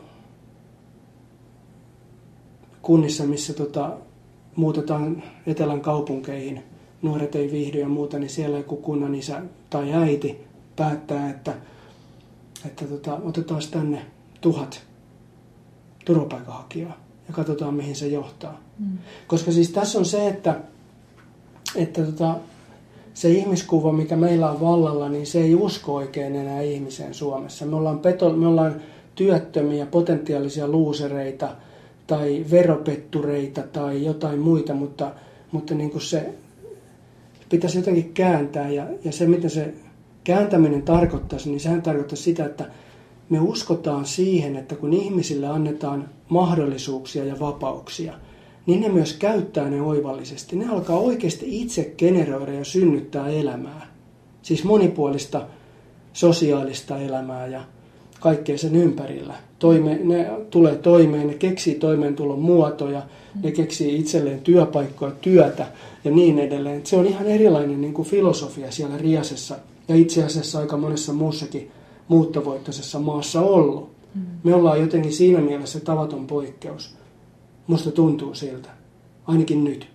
kunnissa, missä tota, muutetaan etelän kaupunkeihin, nuoret ei viihdy ja muuta, niin siellä joku kunnan isä tai äiti päättää, että, että tota, otetaan tänne tuhat turvapaikanhakijaa ja katsotaan, mihin se johtaa. Mm. Koska siis tässä on se, että, että tota, se ihmiskuva, mikä meillä on vallalla, niin se ei usko oikein enää ihmiseen Suomessa. Me ollaan, peto, me ollaan työttömiä, potentiaalisia luusereita tai veropettureita tai jotain muita, mutta, mutta niin kuin se pitäisi jotenkin kääntää. Ja, ja se, mitä se kääntäminen tarkoittaisi, niin sehän tarkoittaisi sitä, että me uskotaan siihen, että kun ihmisille annetaan mahdollisuuksia ja vapauksia, niin ne myös käyttää ne oivallisesti. Ne alkaa oikeasti itse generoida ja synnyttää elämää. Siis monipuolista sosiaalista elämää ja kaikkea sen ympärillä. Toime, ne tulee toimeen, ne keksii toimeentulon muotoja, ne keksii itselleen työpaikkoja, työtä ja niin edelleen. Se on ihan erilainen niin kuin filosofia siellä Riasessa ja itse asiassa aika monessa muussakin muuttovoittoisessa maassa ollut. Me ollaan jotenkin siinä mielessä tavaton poikkeus. Musta tuntuu siltä. Ainakin nyt.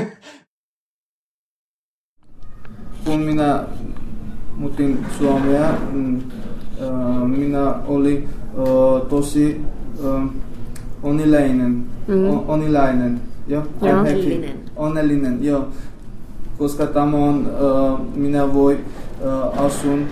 Kun minä muutin Suomea, minä olin tosi onnellinen. Onnellinen. Jo? Onnellinen. Onnellinen, joo. Koska tämä on, minä voi asun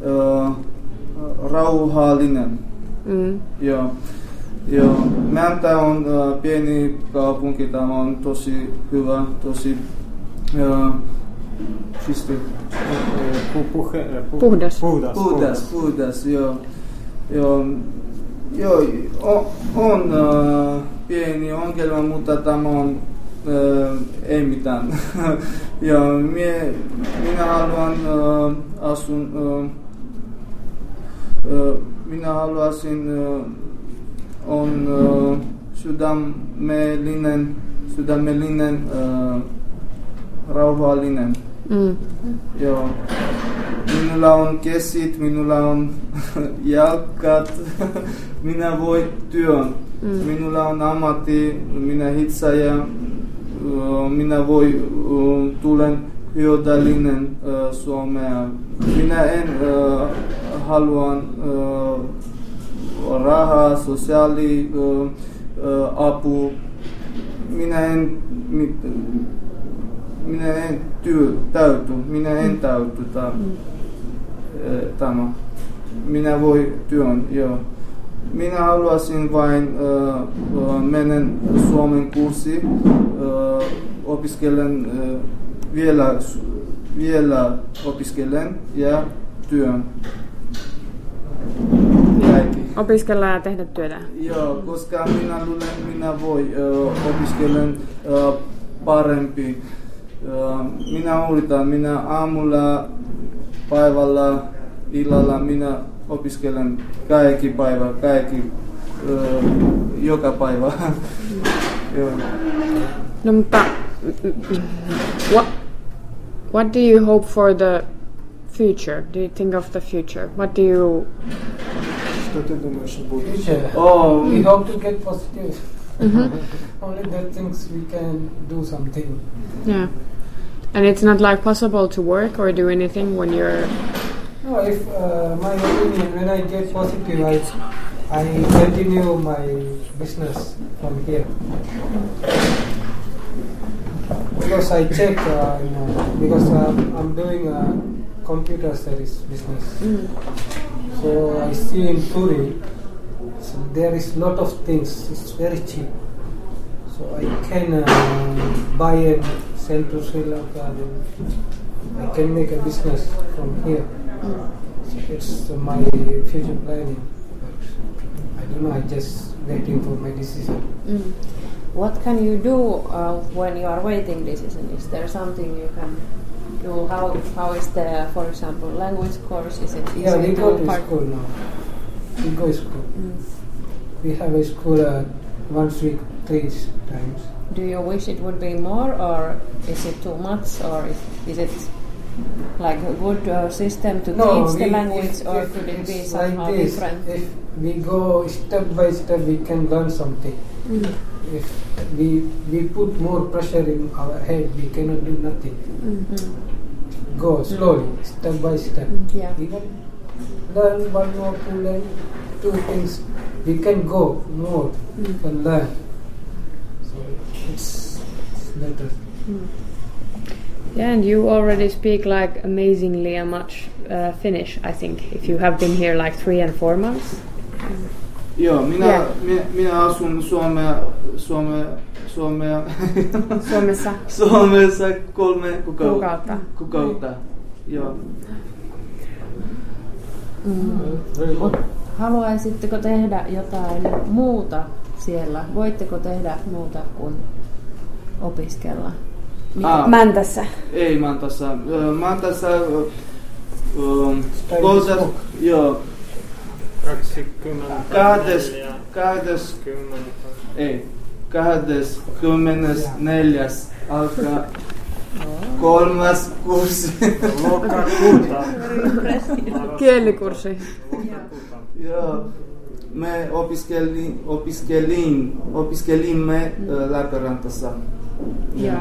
rauhallinen. Mm. Joo. Joo. Mäntä on uh, pieni kaupunki, tämä on tosi hyvä, tosi uh, Chisti. Puhe, pu, puhdas. Puhdas, puhdas, puhdas, joo. Joo, joo on, on uh, pieni ongelma, mutta tämä on uh, ei mitään. Joo, mie, minä haluan uh, asun, uh, uh, minä haluaisin uh, on uh, sydämellinen, sydämellinen uh, rauhallinen. Mm. Joo. Minulla on käsit, minulla on jalkat, minä voin työn. Mm. Minulla on ammatti, minä hitsaaja, uh, minä voi uh, tulen hyödyllinen uh, Suomea. Minä en uh, haluan uh, rahaa, sosiaali, uh, uh, apu. Minä en, mi, minä en työ, täyty, minä en täyty tämä. Minä voi työn, joo. Minä haluaisin vain uh, uh, menen Suomen kurssi, uh, opiskelen uh, vielä, vielä opiskelen ja työn. Kaikki. Opiskella ja tehdä työtä. Joo, koska minä luulen, minä voi uh, opiskelen uh, parempi. Uh, minä yritän, minä aamulla, päivällä, illalla, minä opiskelen kaikki päivä, kaikki, uh, joka päivä. Joo. No mutta, what, what do you hope for the future? Do you think of the future? What do you... Future. Oh, we hope to get positive. Mm-hmm. Only that things we can do something. Yeah. And it's not like possible to work or do anything when you're... No, if uh, my opinion, when I get positive, I, I continue my business from here. Because I check, uh, you know, because uh, I'm doing a computer studies business. Mm. So I see in Turi, so there is lot of things, it's very cheap. So I can uh, buy and sell to Sri Lanka, and I can make a business from here. Mm. So it's uh, my future planning, but I don't know, I'm just waiting for my decision. Mm. What can you do uh, when you are waiting decision? Is there something you can do? How how is the, for example, language course? Is it easy yeah, we to go to part- school now. We go to school. Mm. We have a school uh, once week, three times. Do you wish it would be more, or is it too much, or is, is it like a good uh, system to no, teach we, the language, if, or if could it be it's somehow like this, different? If we go step by step, we can learn something. Mm. If we we put more pressure in our head, we cannot do nothing. Mm-hmm. Go slowly, mm. step by step. Mm, yeah. We can learn one more, two, learn two things. We can go more mm. and learn. So it's, it's better. Mm. Yeah, and you already speak like amazingly much uh, Finnish, I think, if you have been here like three and four months. Joo, minä, Yeah. minä, minä asun Suomea, Suomea, Suomea, Suomessa. Suomessa kolme kuukautta. Kuukautta. Kuukautta. Joo. Mm. Haluaisitteko tehdä jotain muuta siellä? Voitteko tehdä muuta kuin opiskella? Ah, Mäntässä. Ei Mantassa. Ö, Mantassa um, koltas, joo, kaksikymmentä. kahdes, kahdes, ei, kahdeskymmenes neljäs alkaa kolmas kurssi. Lokakuuta. Kielikurssi. Joo. Me opiskelin, opiskelin, opiskelimme mm. Lappeenrannassa. Yeah.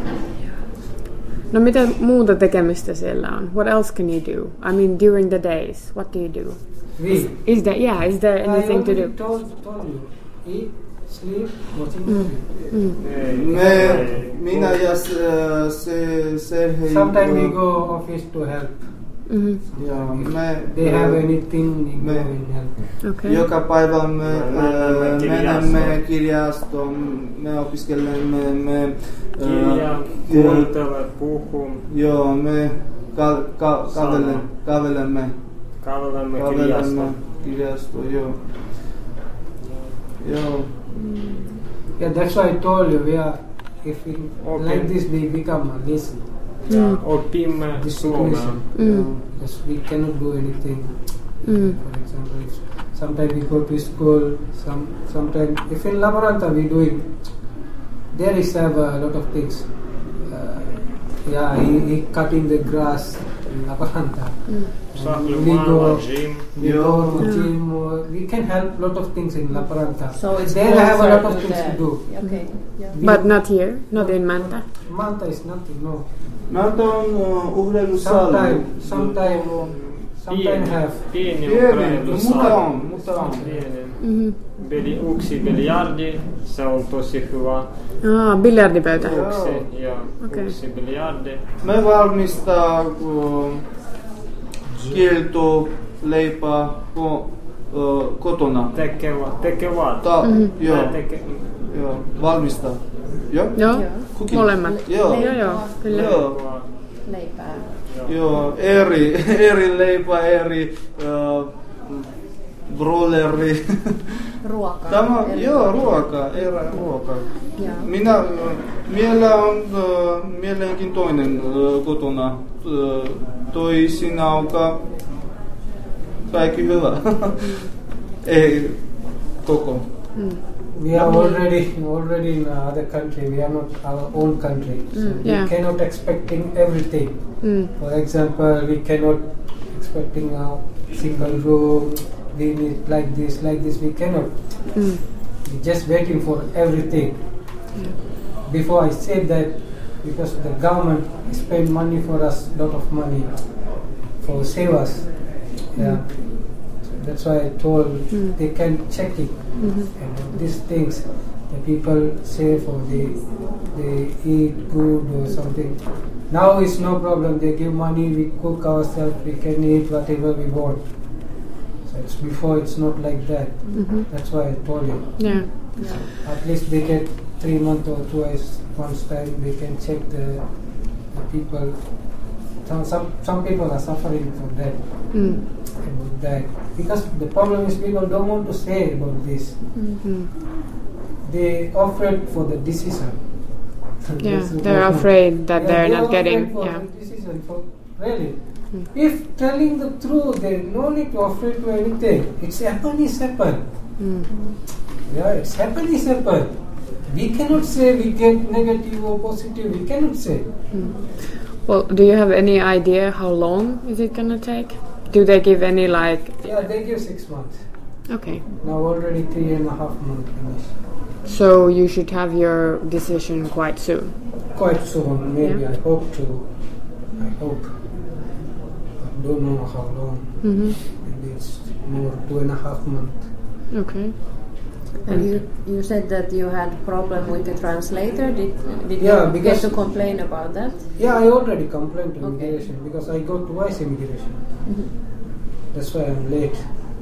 No mitä muuta tekemistä siellä on? What else can you do? I mean, during the days, what do you do? We. Is there, yeah, is there anything to I do? already told, told you. Eat, sleep, watching movie. Mm. Me, minä ja se, se Serhei. Sometimes we go office to help. Mm-hmm. Joo, me, They have anything, we me, go and help. Okay. joka päivä me Menemme menemme kirjastoon, me opiskelemme, me Kirja, kuuntele, puhu. Joo, me ka, ka, kavele, kavelemme. Kavelemme Kavelemme kirjastoon. kirjastoon, joo. Joo. Yeah, that's why I told you, we are, if we, Okay. like this we become lazy. Mm. Opimme This suomea. situation. Mm. Because we cannot do anything. Mm. For example, if sometimes we go to school, some sometimes if in Laboranta we do it, there is have a lot of things. Uh, yeah, he, he cutting the grass in Laboranta. Mm. We go, gym. we Yeah. go to Yeah. gym. Or we can help lot of things in Laboranta. So it's they have a closer lot of to things there. to do. Okay. Yeah. We- But not here, not in Manta. Manta is nothing. No. Manta on uh, urheilusalli. Sometime, sometime, sometime have. Pieni Pieni, urheilusalli. mutta on, mutta on. Pieni. Mm-hmm. Bili, uksi biljardi, se on tosi hyvä. Ah, biljardipöytä. Uksi, joo, Okei. uksi biljardi. Me valmistaa uh, kielto, leipää ko, uh, kotona. Tekevät, tekevät. Ta, Mhm. joo, Nää teke, joo, valmistaa. Joo? Joo, Cooking. molemmat. Joo. Joo, joo, kyllä. Joo. Leipää. Joo, eri, eri leipä, eri uh, broileri. Ruokaa. Tämä, Eli- joo, ruoka, eri ruoka. Joo. Minä, äh, meillä on äh, mielenkiintoinen äh, kotona. Äh, toisinauka kaikki hyvä. Ei koko. Mm. We are already already in other country. We are not our own country. So Mm, we yeah. cannot expecting everything. Mm. For example, we cannot expecting a single room. We need like this, like this. We cannot. Mm. We just waiting for everything. Before I said that, because the government spend money for us, lot of money for save us. Yeah. So that's why I told Mm. they can check it. Mhm. And these things, the people save or they they eat good or something. Now it's no problem. They give money, we cook ourselves, we can eat whatever we want. So it's before it's not like that. Mhm. That's why I told you. Yeah. At least they get three months or twice, once time they can check the, the people. Some, some some people are suffering from that. Mm. About that because the problem is people don't want to say about this. Mm. They afraid for the decision. Yeah, That's the they're problem. afraid that Yeah, they're they not are getting. afraid for Yeah. the decision for really. Mm. If telling the truth, they no need to afraid to anything. It's happen is happen. Mm. Yeah, it's happen is happen. We cannot say we get negative or positive. We cannot say. Mm. Well, do you have any idea how long is it gonna take? Do they give any like? Yeah, they give six months. Okay. Now already three and a half months finished. So you should have your decision quite soon. Quite soon, maybe. Yeah. I hope to. I hope. I don't know how long. Mm-hmm. Maybe it's more two and a half months. Okay. And you, you said that you had problem with the translator. Did, did Yeah, you because- get to complain about that? Yeah, I already complained to Okay. immigration because I go twice immigration. Mhm. That's why I'm late.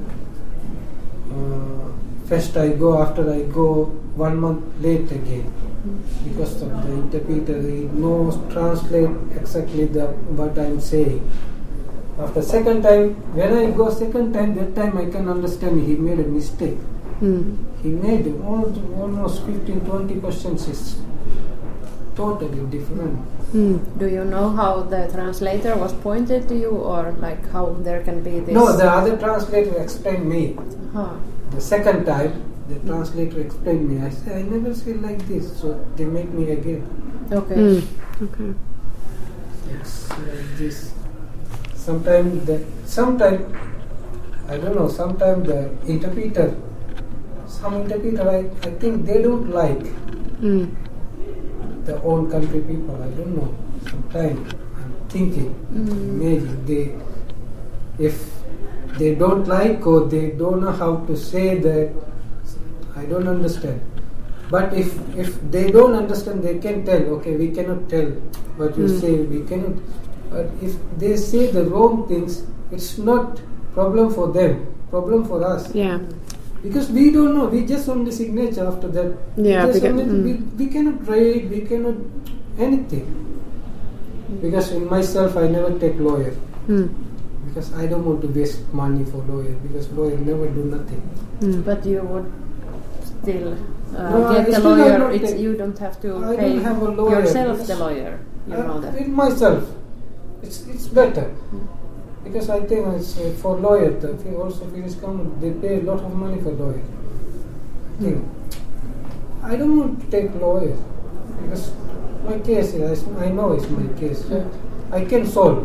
Uh, first I go, after I go one month late again because of the interpreter. He knows translate exactly the what I'm saying. After second time, when I go second time, that time I can understand he made a mistake. Mm. He made almost, almost fifteen to twenty questions is totally different. Mm. Do you know how the translator was pointed to you, or like how there can be this? No, the other translator explained me. Huh. The second time, the translator explained me. I said, I never say like this, so they make me again. Okay. Mm. Okay. It's like this. Sometimes the, sometimes I don't know. Sometimes the interpreter, some interpreter, I, I think they don't like Mm. the own country people. I don't know. Sometimes I'm thinking, maybe they, if they don't like or they don't know how to say that, I don't understand. But if if they don't understand, they can tell. Okay, we cannot tell what you Mm. say. We cannot. But if they say the wrong things, it's not problem for them. Problem for us. Yeah. Because we don't know. We just on the signature after that. Yeah, We, just because- only- mm. we, we cannot write. We cannot anything. Because in myself, I never take lawyer. Mm. Because I don't want to waste money for lawyer. Because lawyer never do nothing. Mm. But you would still uh, No, I get the still I lawyer. don't It's, take- you don't have to I pay don't have a lawyer yourself because the lawyer. You I- know that. It myself. It's it's better. Because I think it's, uh, for lawyer, the fee also Finnish government, they pay a lot of money for lawyer. I think. I don't want to take lawyer. Because my case, is, I know it's my case. I can solve.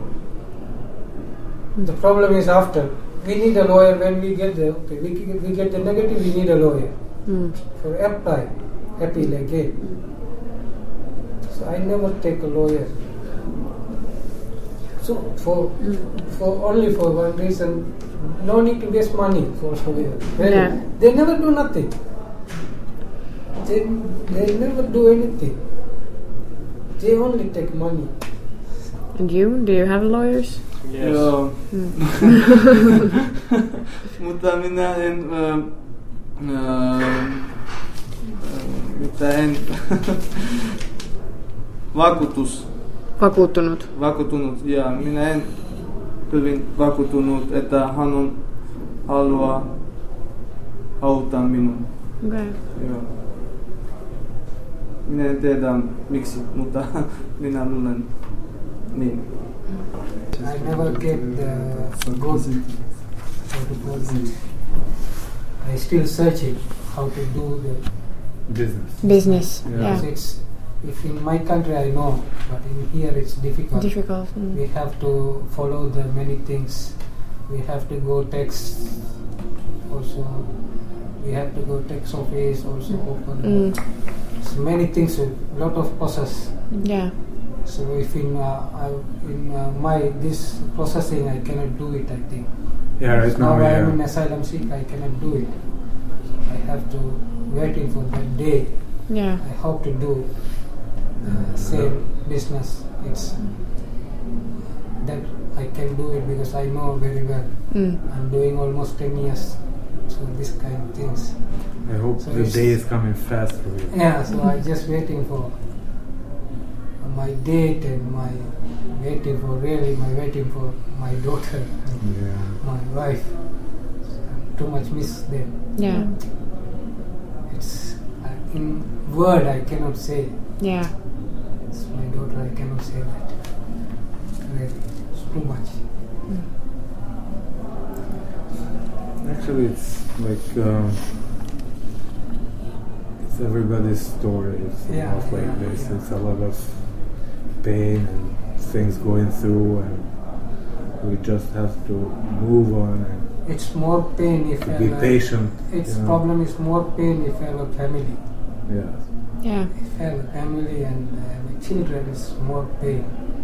The problem is after. We need a lawyer when we get the, okay, we, get- we get the negative, we need a lawyer. Mm. For apply, appeal again. So I never take a lawyer. So for for only for one reason, no need to waste money for a lawyer. Well, Yeah. They never do nothing. They they never do anything. They only take money. And you? Do you have lawyers? Yes. Joo. Mm. Mutta minä en... Ö, ö, mitä en... vakuutus... Vakuuttunut. Vakuutunut, ja minä en hyvin vakuutunut, että hän on haluaa auttaa minun. Okay. Joo. Minä en tiedä miksi, mutta minä luulen niin. I never get the good. How to call it. I still searching how to do the. Business. Business. Yeah. Yeah. Because it's, if in my country I know, but in here it's difficult. Difficult. Mm. We have to follow the many things. We have to go tax also. We have to go tax office also open. Mm. So many things, a lot of process. Yeah. So if in uh, I, in uh, my this processing I cannot do it, I think. Yeah, right now, I am yeah. in asylum seek, I cannot do it. I have to waiting for that day. Yeah. I hope to do uh, same business. It's that I can do it because I know very well. Mm. I'm doing almost ten years. So this kind of things. I hope So the it's- day is coming fast for you. Yeah, so I just waiting for my date and my waiting for really my waiting for my daughter and Yeah. my wife. Too much miss them. Yeah. It's uh, in word I cannot say. Yeah. It's my daughter, I cannot say that. Really, it's too much. Actually, it's like um, it's everybody's story. It's Yeah, almost like yeah, this. yeah. It's a lot of pain and things going through, and we just have to move on and It's more pain if to I be have- patient. Its you know. problem is more pain if I have a family. Yeah. Yeah. If I have a family and I have a children, it's more pain.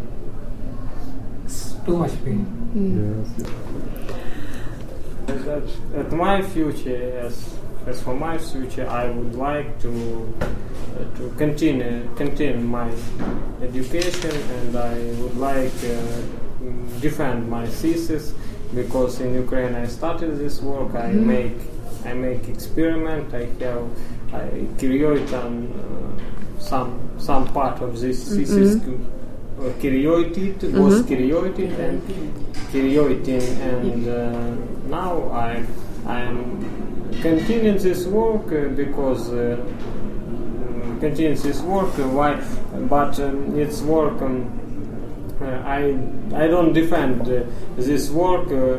It's too much pain. Mm. Yes. That, at my future, yes, as for my future, I would like to uh, to continue continue my education, and I would like uh, defend my thesis, because in Ukraine I started this work. I mm-hmm. make I make experiment. I have I create an, uh, some some part of this mm-hmm. thesis. Uh, created mm-hmm. was created and creating, and uh, now I I'm continuing this work uh, because uh, continuing this work. Uh, why? But um, it's work. Um, uh, I I don't defend uh, this work uh,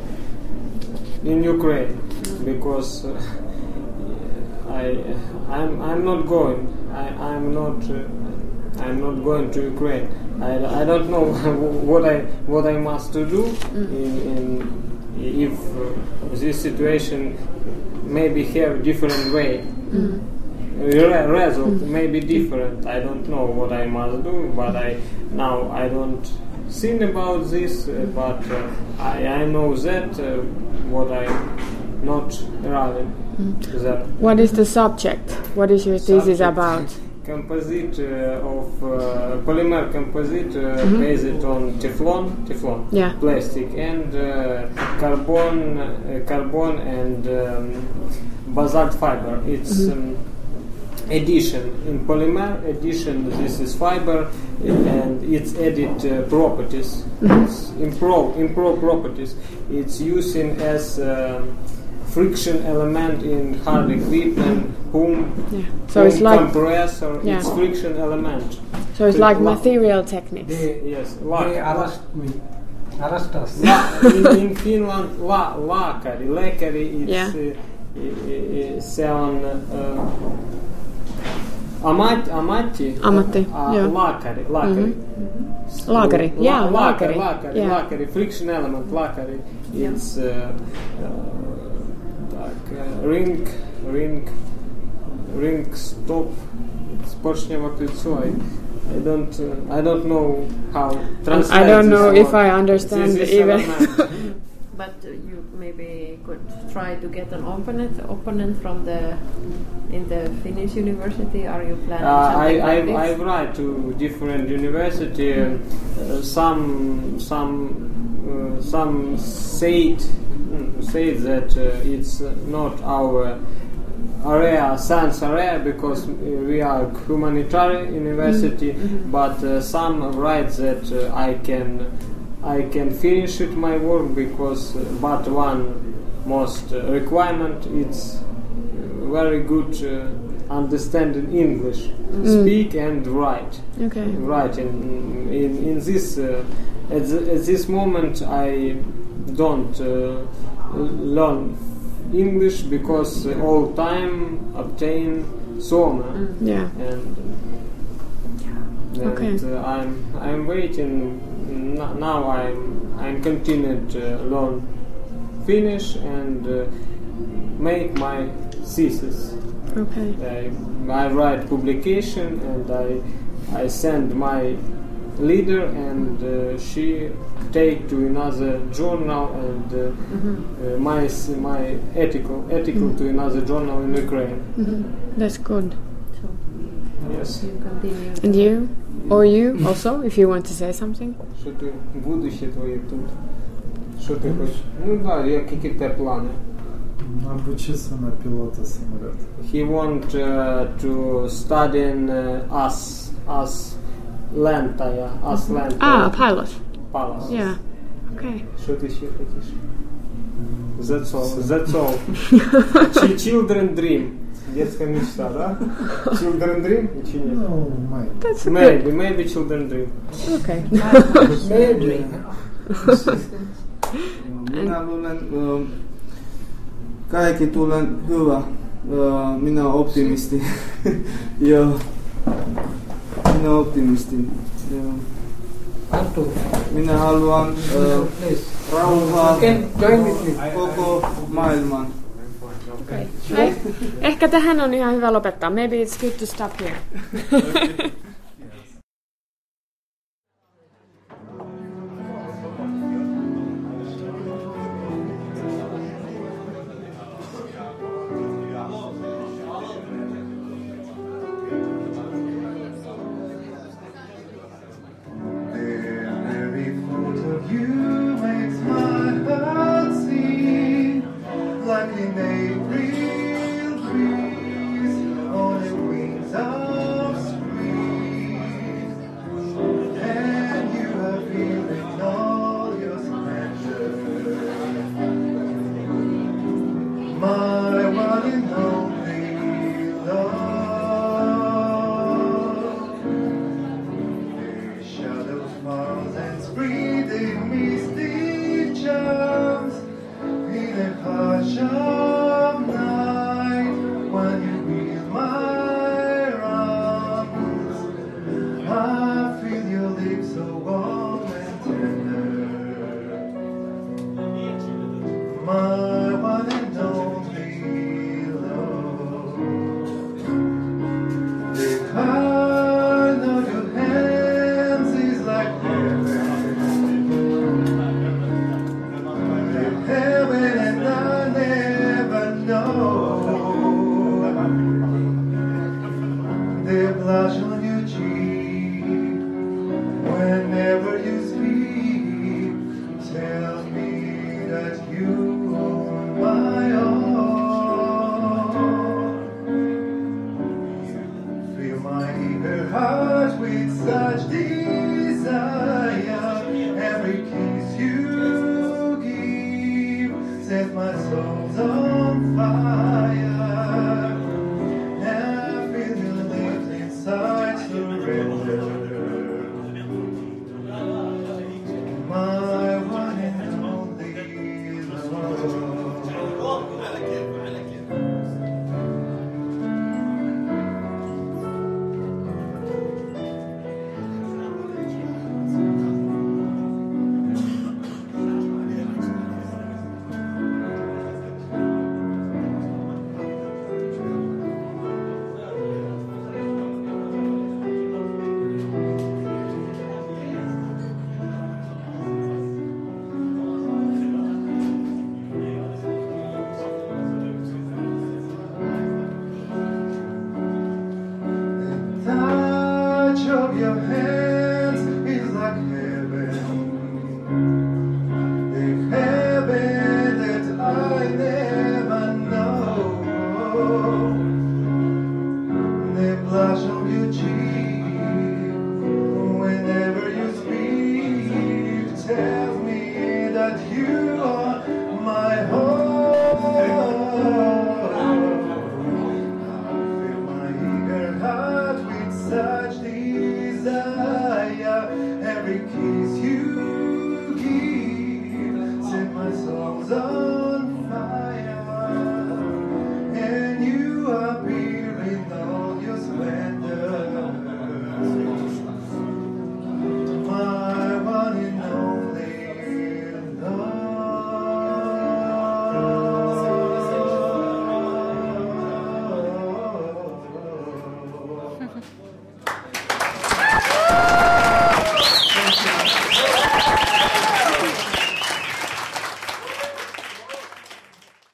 in Ukraine because uh, I I'm I'm not going. I I'm not. Uh, I'm not going to Ukraine. I, I don't know what I what I must to do mm. in, in if uh, this situation maybe have different way. Mm. Re- result mm. may be different. I don't know what I must do, but I now I don't think about this. Uh, but uh, I I know that uh, what I not rather mm. that. What is the subject? What is your thesis subject? About? Composite uh, of uh, polymer composite uh, mm-hmm. based on Teflon, Teflon yeah. plastic, and uh, carbon, uh, carbon and um, basalt fiber. It's mm-hmm. um, addition in polymer addition. This is fiber, and it's added uh, properties. Mm-hmm. It's improve improve properties. It's using as uh, friction element in hard equipment, pump, yeah. so it's like compressor, yeah. it's friction element. So it's like la- material techniques. They, yes, la- they arrest la- me. Arrest us. La- in, in Finland, la- lakari, lakari, it's yeah. uh, se on uh, amat, amatti, Amatti, uh, yeah. lakari, lakari. Mm-hmm. Lakari, La- yeah, lakari, lakari, lakari, yeah. lakari, friction element, lakari. It's uh, uh, like uh, ring, ring, ring stop. It's porshnevo kольцо. I, I don't, uh, I don't know how. I don't know if I understand even. But uh, you maybe could try to get an opponent, opponent from the in the Finnish university. Are you planning uh, something I, like this? I, I write to different university. Mm. Uh, some, some, uh, some said mm, said that uh, it's not our area, science area, because we are humanitarian university. Mm-hmm. But uh, some write that uh, I can. I can finish it my work because, uh, but one most uh, requirement it's very good uh, understanding English, mm. speak and write. Okay. Write in in, in this uh, at, the, at this moment I don't uh, learn English because uh, all time obtain Soma. Mm. Yeah. And, and okay. uh, I'm I'm waiting. Now I'm I'm continuing to learn Finnish and uh, make my thesis. Okay. I, I write publication and I I send my leader and uh, she take to another journal and uh, mm-hmm. uh, my my ethical ethical mm-hmm. to another journal in Ukraine. Mm-hmm. That's good. So, yes. You continue. And you? Or you also, if you want to say something? Что ты, будущее твое тут? Что ты хочешь? Ну да, какие у тебя планы? Обучиться на пилота самолета. He want uh, to study in uh, as as lentaja, as lentaja. Ah, a pilot. Pilot. Yeah. Okay. Что ты еще хочешь? That's all. That's all. Children dream. Детская мечта, да? Children dream? Или нет? No, maybe. That's maybe, good. maybe children dream. Okay. Maybe. Minä luulen, uh, kaikki tulen hyvä. Uh, minä olen optimisti. Joo. Minä olen optimisti. Joo. Arttu. Minä haluan uh, rauhaa koko maailman. Okay. Eh, ehkä tähän on ihan hyvä lopettaa. Maybe it's good to stop here. in April breeze on the wings of